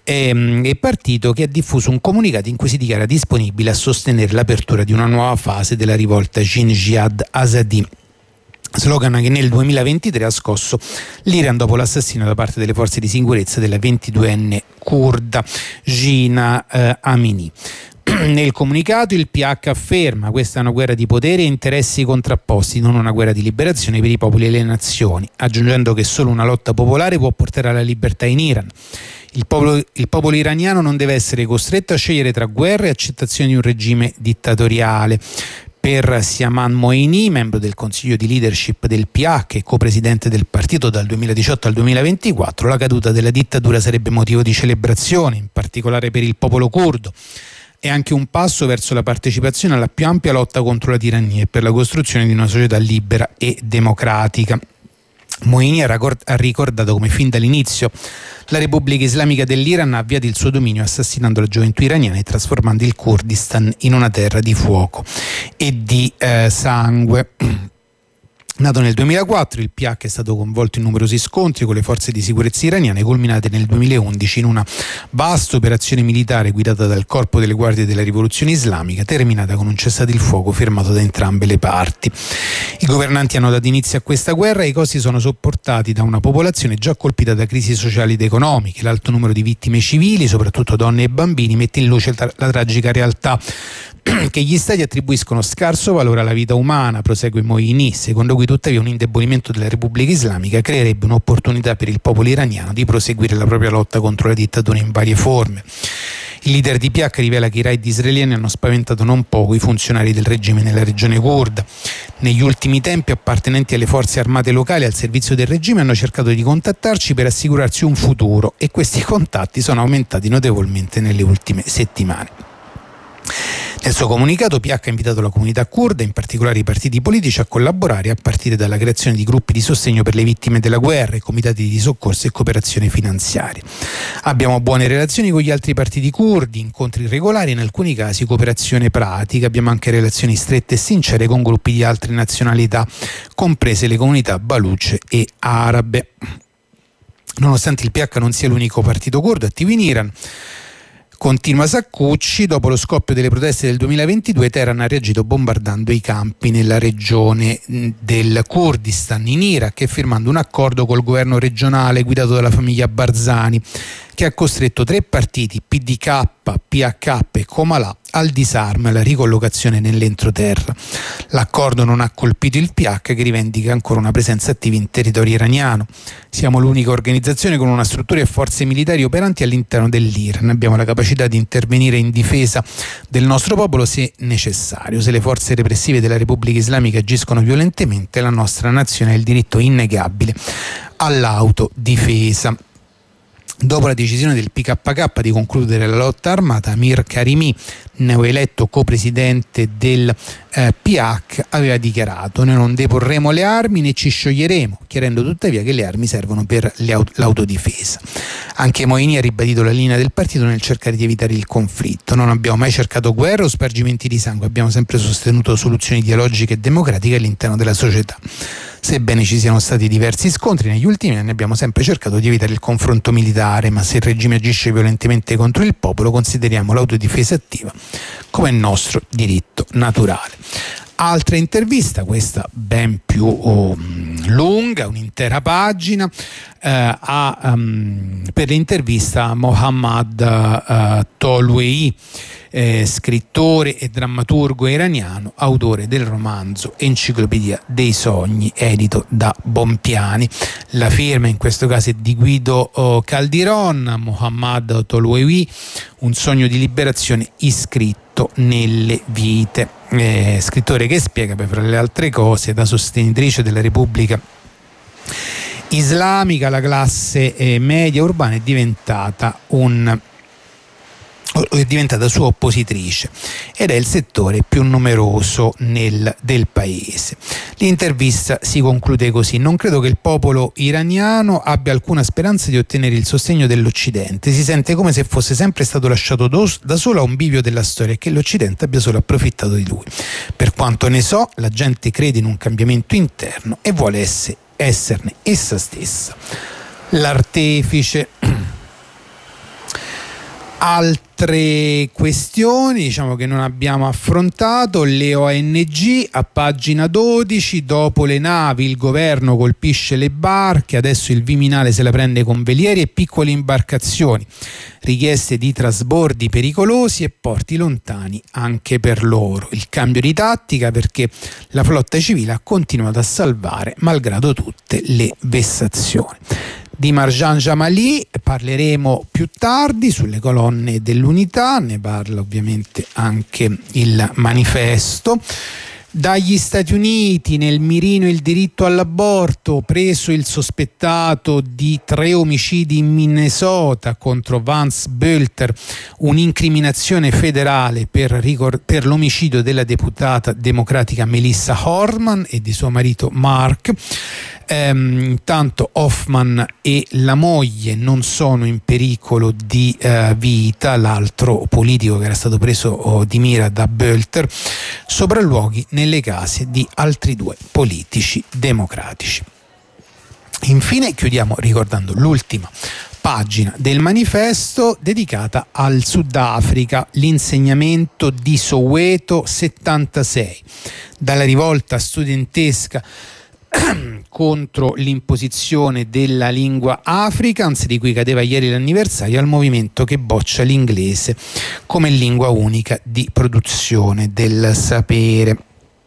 E partito che ha diffuso un comunicato in cui si dichiara disponibile a sostenere l'apertura di una nuova fase della rivolta Jin-Jihad Azadi, slogan che nel 2023 ha scosso l'Iran dopo l'assassinio da parte delle forze di sicurezza della 22enne kurda Gina Amini. Nel comunicato il PAK afferma: questa è una guerra di potere e interessi contrapposti, non una guerra di liberazione per i popoli e le nazioni, aggiungendo che solo una lotta popolare può portare alla libertà in Iran. Il popolo iraniano non deve essere costretto a scegliere tra guerra e accettazione di un regime dittatoriale. Per Siaman Moini, membro del consiglio di leadership del PAK e co-presidente del partito dal 2018 al 2024, la caduta della dittatura sarebbe motivo di celebrazione, in particolare per il popolo curdo. È anche un passo verso la partecipazione alla più ampia lotta contro la tirannia e per la costruzione di una società libera e democratica. Moini ha ricordato come fin dall'inizio la Repubblica Islamica dell'Iran ha avviato il suo dominio assassinando la gioventù iraniana e trasformando il Kurdistan in una terra di fuoco e di sangue. Nato nel 2004, il PAK è stato coinvolto in numerosi scontri con le forze di sicurezza iraniane, culminate nel 2011 in una vasta operazione militare guidata dal Corpo delle Guardie della Rivoluzione Islamica, terminata con un cessate il fuoco firmato da entrambe le parti. I governanti hanno dato inizio a questa guerra e i costi sono sopportati da una popolazione già colpita da crisi sociali ed economiche. L'alto numero di vittime civili, soprattutto donne e bambini, mette in luce la tragica realtà che gli stati attribuiscono scarso valore alla vita umana, prosegue Moini, secondo cui tuttavia un indebolimento della Repubblica Islamica creerebbe un'opportunità per il popolo iraniano di proseguire la propria lotta contro la dittatura in varie forme. Il leader di PAK rivela che i raid israeliani hanno spaventato non poco i funzionari del regime nella regione curda. Negli ultimi tempi appartenenti alle forze armate locali al servizio del regime hanno cercato di contattarci per assicurarsi un futuro e questi contatti sono aumentati notevolmente nelle ultime settimane. Nel suo comunicato PAK ha invitato la comunità curda, in particolare i partiti politici, a collaborare a partire dalla creazione di gruppi di sostegno per le vittime della guerra, comitati di soccorso e cooperazione finanziaria. Abbiamo buone relazioni con gli altri partiti curdi, incontri regolari e in alcuni casi cooperazione pratica. Abbiamo anche relazioni strette e sincere con gruppi di altre nazionalità, comprese le comunità baluce e arabe. Nonostante il PAK non sia l'unico partito curdo attivo in Iran, continua Saccucci, dopo lo scoppio delle proteste del 2022 Teheran ha reagito bombardando i campi nella regione del Kurdistan in Iraq e firmando un accordo col governo regionale guidato dalla famiglia Barzani, che ha costretto 3 partiti, PDK, PHK e Comala, al disarmo e alla ricollocazione nell'entroterra. L'accordo non ha colpito il PAK, che rivendica ancora una presenza attiva in territorio iraniano. Siamo l'unica organizzazione con una struttura e forze militari operanti all'interno dell'Iran. Abbiamo la capacità di intervenire in difesa del nostro popolo se necessario. Se le forze repressive della Repubblica Islamica agiscono violentemente, la nostra nazione ha il diritto innegabile all'autodifesa. Dopo la decisione del PKK di concludere la lotta armata, Amir Karimi, neoeletto co-presidente del PAK, aveva dichiarato: noi non deporremo le armi né ci scioglieremo, chiarendo tuttavia che le armi servono per l'autodifesa. Anche Moini ha ribadito la linea del partito nel cercare di evitare il conflitto. Non abbiamo mai cercato guerra o spargimenti di sangue, abbiamo sempre sostenuto soluzioni dialogiche e democratiche all'interno della società. Sebbene ci siano stati diversi scontri negli ultimi anni, abbiamo sempre cercato di evitare il confronto militare, ma se il regime agisce violentemente contro il popolo, consideriamo l'autodifesa attiva come il nostro diritto naturale. Altra intervista, questa ben più lunga, un'intera pagina, per l'intervista a Mohammad Tolwei, scrittore e drammaturgo iraniano, autore del romanzo Enciclopedia dei sogni, edito da Bompiani. La firma in questo caso è di Guido Caldiron. Mohammad Tolwei, un sogno di liberazione iscritto nelle vite, scrittore che spiega, per fra le altre cose, da sostenitrice della Repubblica Islamica, la classe media urbana è diventata sua oppositrice ed è il settore più numeroso del paese. L'intervista si conclude così: non credo che il popolo iraniano abbia alcuna speranza di ottenere il sostegno dell'Occidente, si sente come se fosse sempre stato lasciato da solo a un bivio della storia e che l'Occidente abbia solo approfittato di lui. Per quanto ne so, la gente crede in un cambiamento interno e vuole esserne essa stessa l'artefice. Altre questioni, che non abbiamo affrontato: le ONG, a pagina 12, dopo le navi il governo colpisce le barche, adesso il Viminale se la prende con velieri e piccole imbarcazioni, richieste di trasbordi pericolosi e porti lontani anche per loro. Il cambio di tattica perché la flotta civile ha continuato a salvare malgrado tutte le vessazioni. Di Marjan Jamali parleremo più tardi, sulle colonne dell'Unità, ne parla ovviamente anche il Manifesto. Dagli Stati Uniti, nel mirino il diritto all'aborto, preso il sospettato di 3 omicidi in Minnesota contro Vance Bölter, un'incriminazione federale per l'omicidio della deputata democratica Melissa Horman e di suo marito Mark. Intanto Hoffman e la moglie non sono in pericolo di vita, l'altro politico che era stato preso di mira da Bölter, sopralluoghi nelle case di altri 2 politici democratici. Infine chiudiamo ricordando l'ultima pagina del Manifesto dedicata al Sudafrica, l'insegnamento di Soweto 76, dalla rivolta studentesca contro l'imposizione della lingua Afrikaans, di cui cadeva ieri l'anniversario, al movimento che boccia l'inglese come lingua unica di produzione del sapere.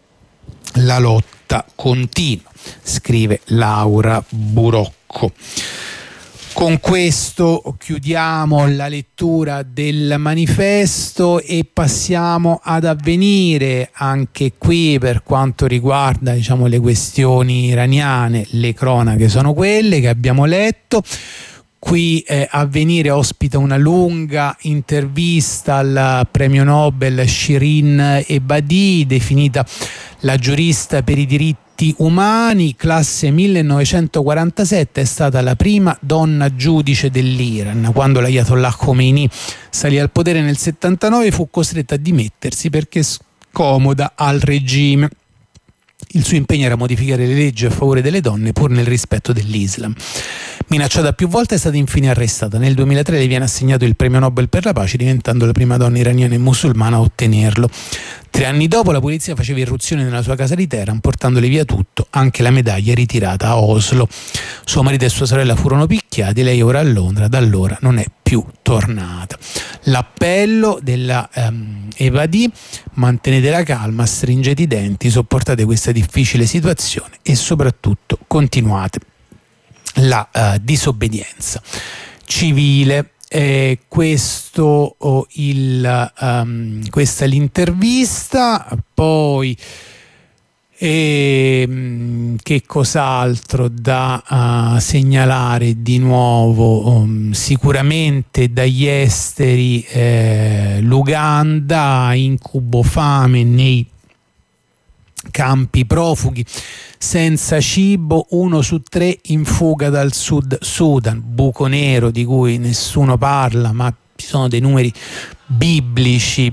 La lotta continua, scrive Laura Burocco. Con questo chiudiamo la lettura del Manifesto e passiamo ad Avvenire. Anche qui, per quanto riguarda le questioni iraniane, le cronache sono quelle che abbiamo letto. Qui Avvenire ospita una lunga intervista al premio Nobel Shirin Ebadi, definita la giurista per i diritti umani, classe 1947, è stata la prima donna giudice dell'Iran. Quando l'Ayatollah Khomeini salì al potere nel 79 fu costretta a dimettersi perché scomoda al regime. Il suo impegno era modificare le leggi a favore delle donne pur nel rispetto dell'Islam. Minacciata più volte, è stata infine arrestata. Nel 2003 le viene assegnato il premio Nobel per la pace, diventando la prima donna iraniana e musulmana a ottenerlo. 3 anni dopo la polizia faceva irruzione nella sua casa di Teheran, portandole via tutto, anche la medaglia ritirata a Oslo. Suo marito e sua sorella furono picchiati, lei ora a Londra, da allora non è più tornata. L'appello della Ebadi: mantenete la calma, stringete i denti, sopportate questa difficile situazione e soprattutto continuate la disobbedienza civile. Questa è l'intervista. Poi che cos'altro da segnalare di nuovo? Sicuramente dagli esteri l'Uganda, incubo fame nei campi profughi, senza cibo, 1 su 3 in fuga dal Sud Sudan, buco nero di cui nessuno parla, ma ci sono dei numeri biblici,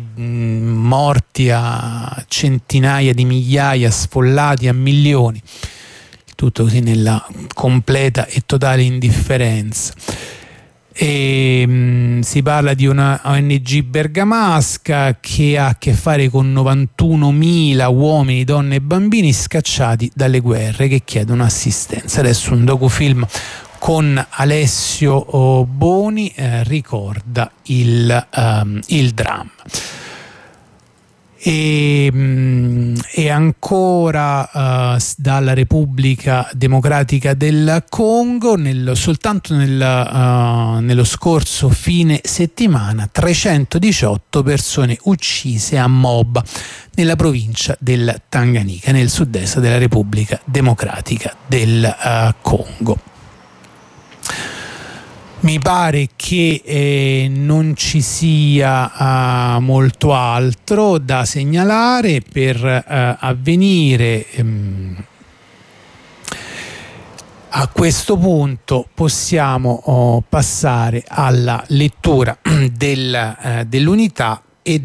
morti a centinaia di migliaia, sfollati a milioni. Il tutto così nella completa e totale indifferenza. Si parla di una ONG bergamasca che ha a che fare con 91.000 uomini, donne e bambini scacciati dalle guerre che chiedono assistenza. Adesso un docufilm con Alessio Boni ricorda il dramma. E ancora dalla Repubblica Democratica del Congo, soltanto nello scorso fine settimana 318 persone uccise a Moba, nella provincia del Tanganyika, nel sud-est della Repubblica Democratica del Congo. Mi pare che non ci sia molto altro da segnalare. Per Avvenire a questo punto possiamo passare alla lettura dell'Unità e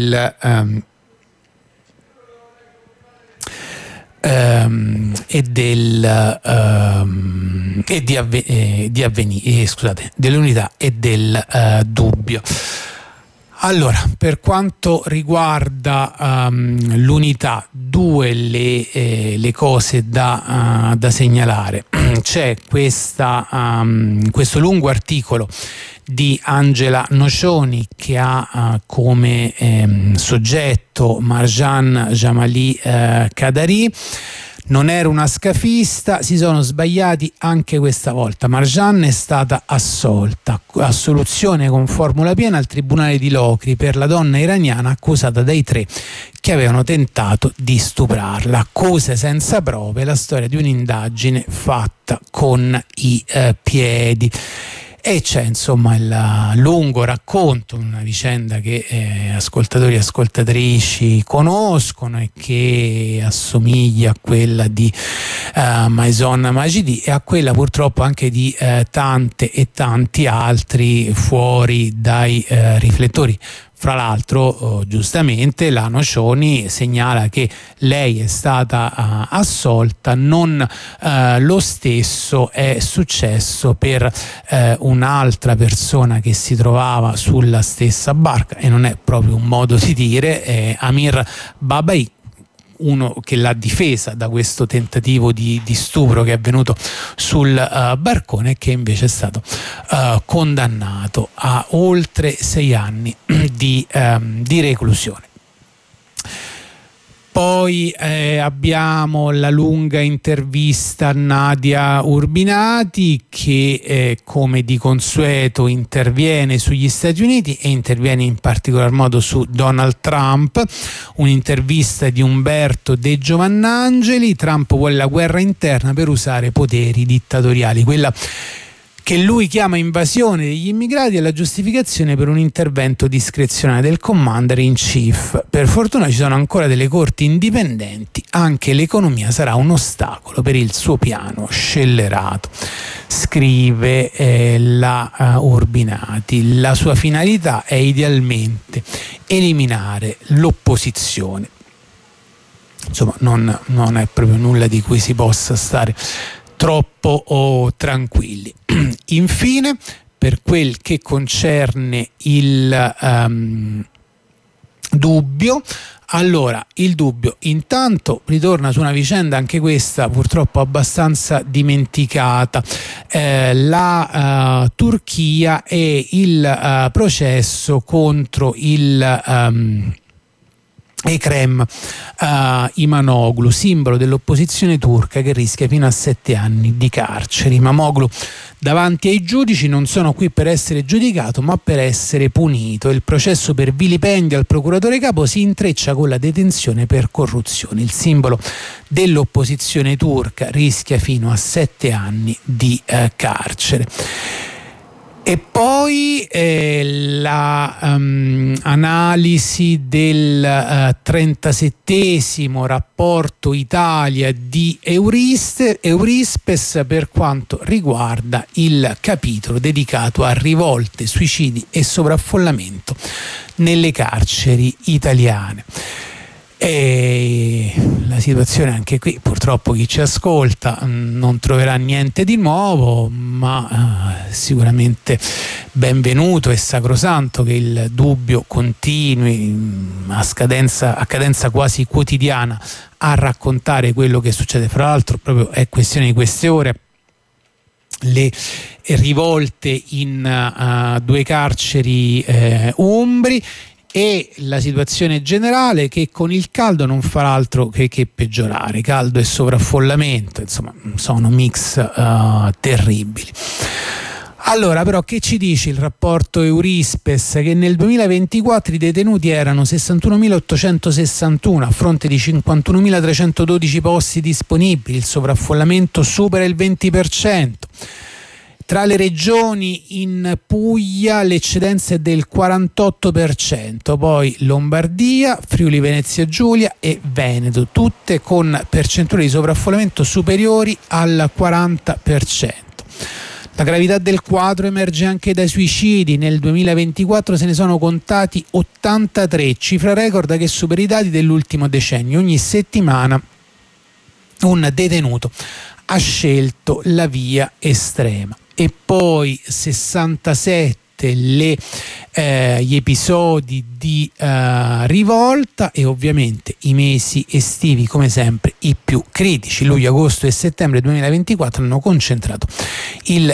dell'Unità e del Dubbio. Allora, per quanto riguarda l'Unità, due le cose da segnalare. C'è questo lungo articolo di Angela Nocioni che ha come soggetto Marjan Jamali Qadari. Non era una scafista, si sono sbagliati anche questa volta. Marjan è stata assolta, assoluzione con formula piena al tribunale di Locri per la donna iraniana accusata dai 3 che avevano tentato di stuprarla. Accuse senza prove, la storia di un'indagine fatta con i piedi. E c'è insomma il lungo racconto, una vicenda che ascoltatori e ascoltatrici conoscono e che assomiglia a quella di Maison Majidi e a quella purtroppo anche di tante e tanti altri fuori dai riflettori. Fra l'altro, giustamente, la Nocioni segnala che lei è stata assolta, non lo stesso è successo per un'altra persona che si trovava sulla stessa barca, e non è proprio un modo di dire, Amir Babai, uno che l'ha difesa da questo tentativo di stupro che è avvenuto sul barcone, che invece è stato condannato a oltre 6 anni di reclusione. Poi abbiamo la lunga intervista a Nadia Urbinati che come di consueto interviene sugli Stati Uniti e interviene in particolar modo su Donald Trump. Un'intervista di Umberto De Giovannangeli. Trump vuole la guerra interna per usare poteri dittatoriali, quella che lui chiama invasione degli immigrati è la giustificazione per un intervento discrezionale del commander in chief. Per fortuna ci sono ancora delle corti indipendenti, anche l'economia sarà un ostacolo per il suo piano scellerato, scrive la Urbinati. La sua finalità è idealmente eliminare l'opposizione. Insomma, non è proprio nulla di cui si possa stare troppo tranquilli. Infine, per quel che concerne il dubbio, allora il dubbio intanto ritorna su una vicenda anche questa purtroppo abbastanza dimenticata, la Turchia e il processo contro il Ekrem Imamoglu, simbolo dell'opposizione turca che rischia fino a 7 anni di carcere. Imamoglu davanti ai giudici: non sono qui per essere giudicato ma per essere punito. Il processo per vilipendio al procuratore capo si intreccia con la detenzione per corruzione. Il simbolo dell'opposizione turca rischia fino a 7 anni di carcere. E poi l'analisi del 37esimo rapporto Italia di Eurispes per quanto riguarda il capitolo dedicato a rivolte, suicidi e sovraffollamento nelle carceri italiane. E la situazione anche qui, purtroppo chi ci ascolta non troverà niente di nuovo, ma sicuramente benvenuto e sacrosanto che il dubbio continui a cadenza quasi quotidiana a raccontare quello che succede. Fra l'altro proprio è questione di queste ore le rivolte in 2 carceri umbri e la situazione generale che con il caldo non farà altro che peggiorare. Caldo e sovraffollamento, insomma, sono mix terribili. Allora, però, che ci dice il rapporto Eurispes? Che nel 2024 i detenuti erano 61.861 a fronte di 51.312 posti disponibili, il sovraffollamento supera il 20%. Tra le regioni in Puglia l'eccedenza è del 48%, poi Lombardia, Friuli Venezia Giulia e Veneto, tutte con percentuali di sovraffollamento superiori al 40%. La gravità del quadro emerge anche dai suicidi. Nel 2024 se ne sono contati 83, cifra record che supera i dati dell'ultimo decennio. Ogni settimana un detenuto ha scelto la via estrema. E poi 67 gli episodi di rivolta e ovviamente i mesi estivi come sempre i più critici. Luglio, agosto e settembre 2024 hanno concentrato il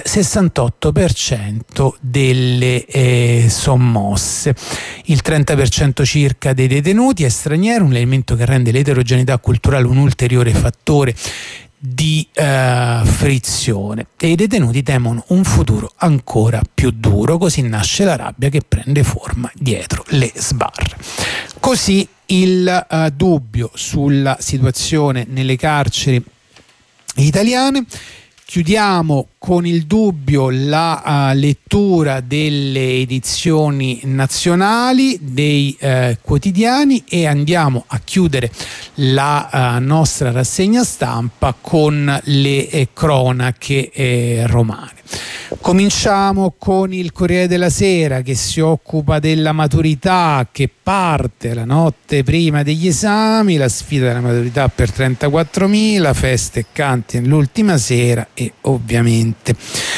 68% delle sommosse. Il 30% circa dei detenuti è straniero, un elemento che rende l'eterogeneità culturale un ulteriore fattore di frizione, e i detenuti temono un futuro ancora più duro. Così nasce la rabbia che prende forma dietro le sbarre. Così il dubbio sulla situazione nelle carceri italiane. Chiudiamo con il dubbio la lettura delle edizioni nazionali dei quotidiani e andiamo a chiudere la nostra rassegna stampa con le cronache romane. Cominciamo con il Corriere della Sera, che si occupa della maturità, che parte la notte prima degli esami, la sfida della maturità per 34.000, feste e canti nell'ultima sera e ovviamente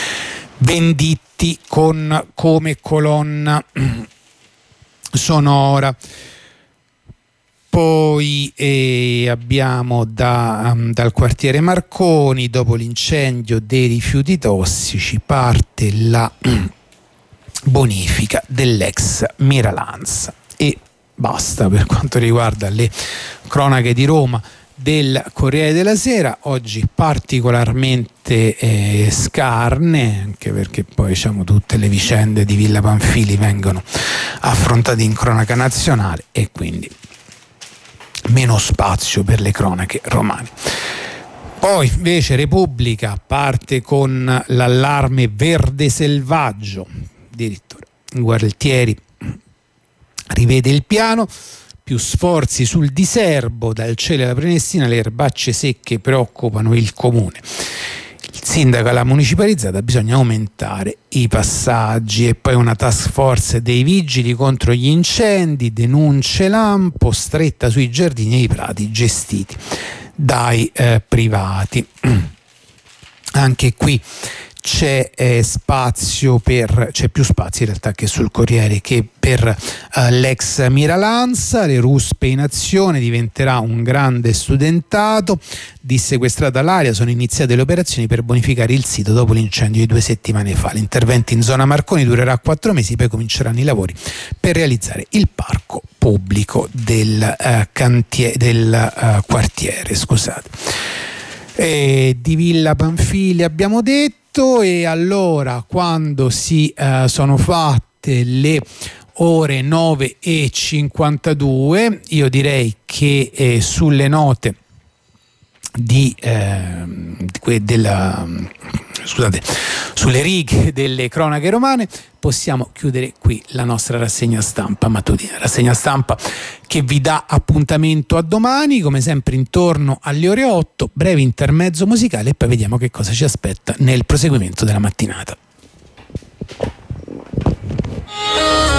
Venditti come colonna sonora. Poi abbiamo dal quartiere Marconi, dopo l'incendio dei rifiuti tossici, parte la bonifica dell'ex Miralanza. E basta per quanto riguarda le cronache di Roma del Corriere della Sera, oggi particolarmente scarne, anche perché poi tutte le vicende di Villa Pamphili vengono affrontate in cronaca nazionale e quindi meno spazio per le cronache romane. Poi invece Repubblica parte con l'allarme verde selvaggio, addirittura Gualtieri rivede il piano, più sforzi sul diserbo, dal Cielo alla Prenestina le erbacce secche preoccupano il comune. Il sindaco alla municipalizzata, bisogna aumentare i passaggi. E poi una task force dei vigili contro gli incendi, denunce lampo, stretta sui giardini e i prati gestiti dai privati. Anche qui c'è più spazio in realtà che sul Corriere che per l'ex Miralanza. Le ruspe in azione, diventerà un grande studentato, dissequestrata l'area, sono iniziate le operazioni per bonificare il sito dopo l'incendio di 2 settimane fa. L'intervento in zona Marconi durerà 4 mesi, poi cominceranno i lavori per realizzare il parco pubblico del quartiere. Di Villa Pamphili abbiamo detto. E allora, quando si sono fatte le ore 9:52, io direi che sulle note sulle righe delle cronache romane possiamo chiudere qui la nostra rassegna stampa mattutina, rassegna stampa che vi dà appuntamento a domani come sempre intorno alle ore 8, breve intermezzo musicale e poi vediamo che cosa ci aspetta nel proseguimento della mattinata.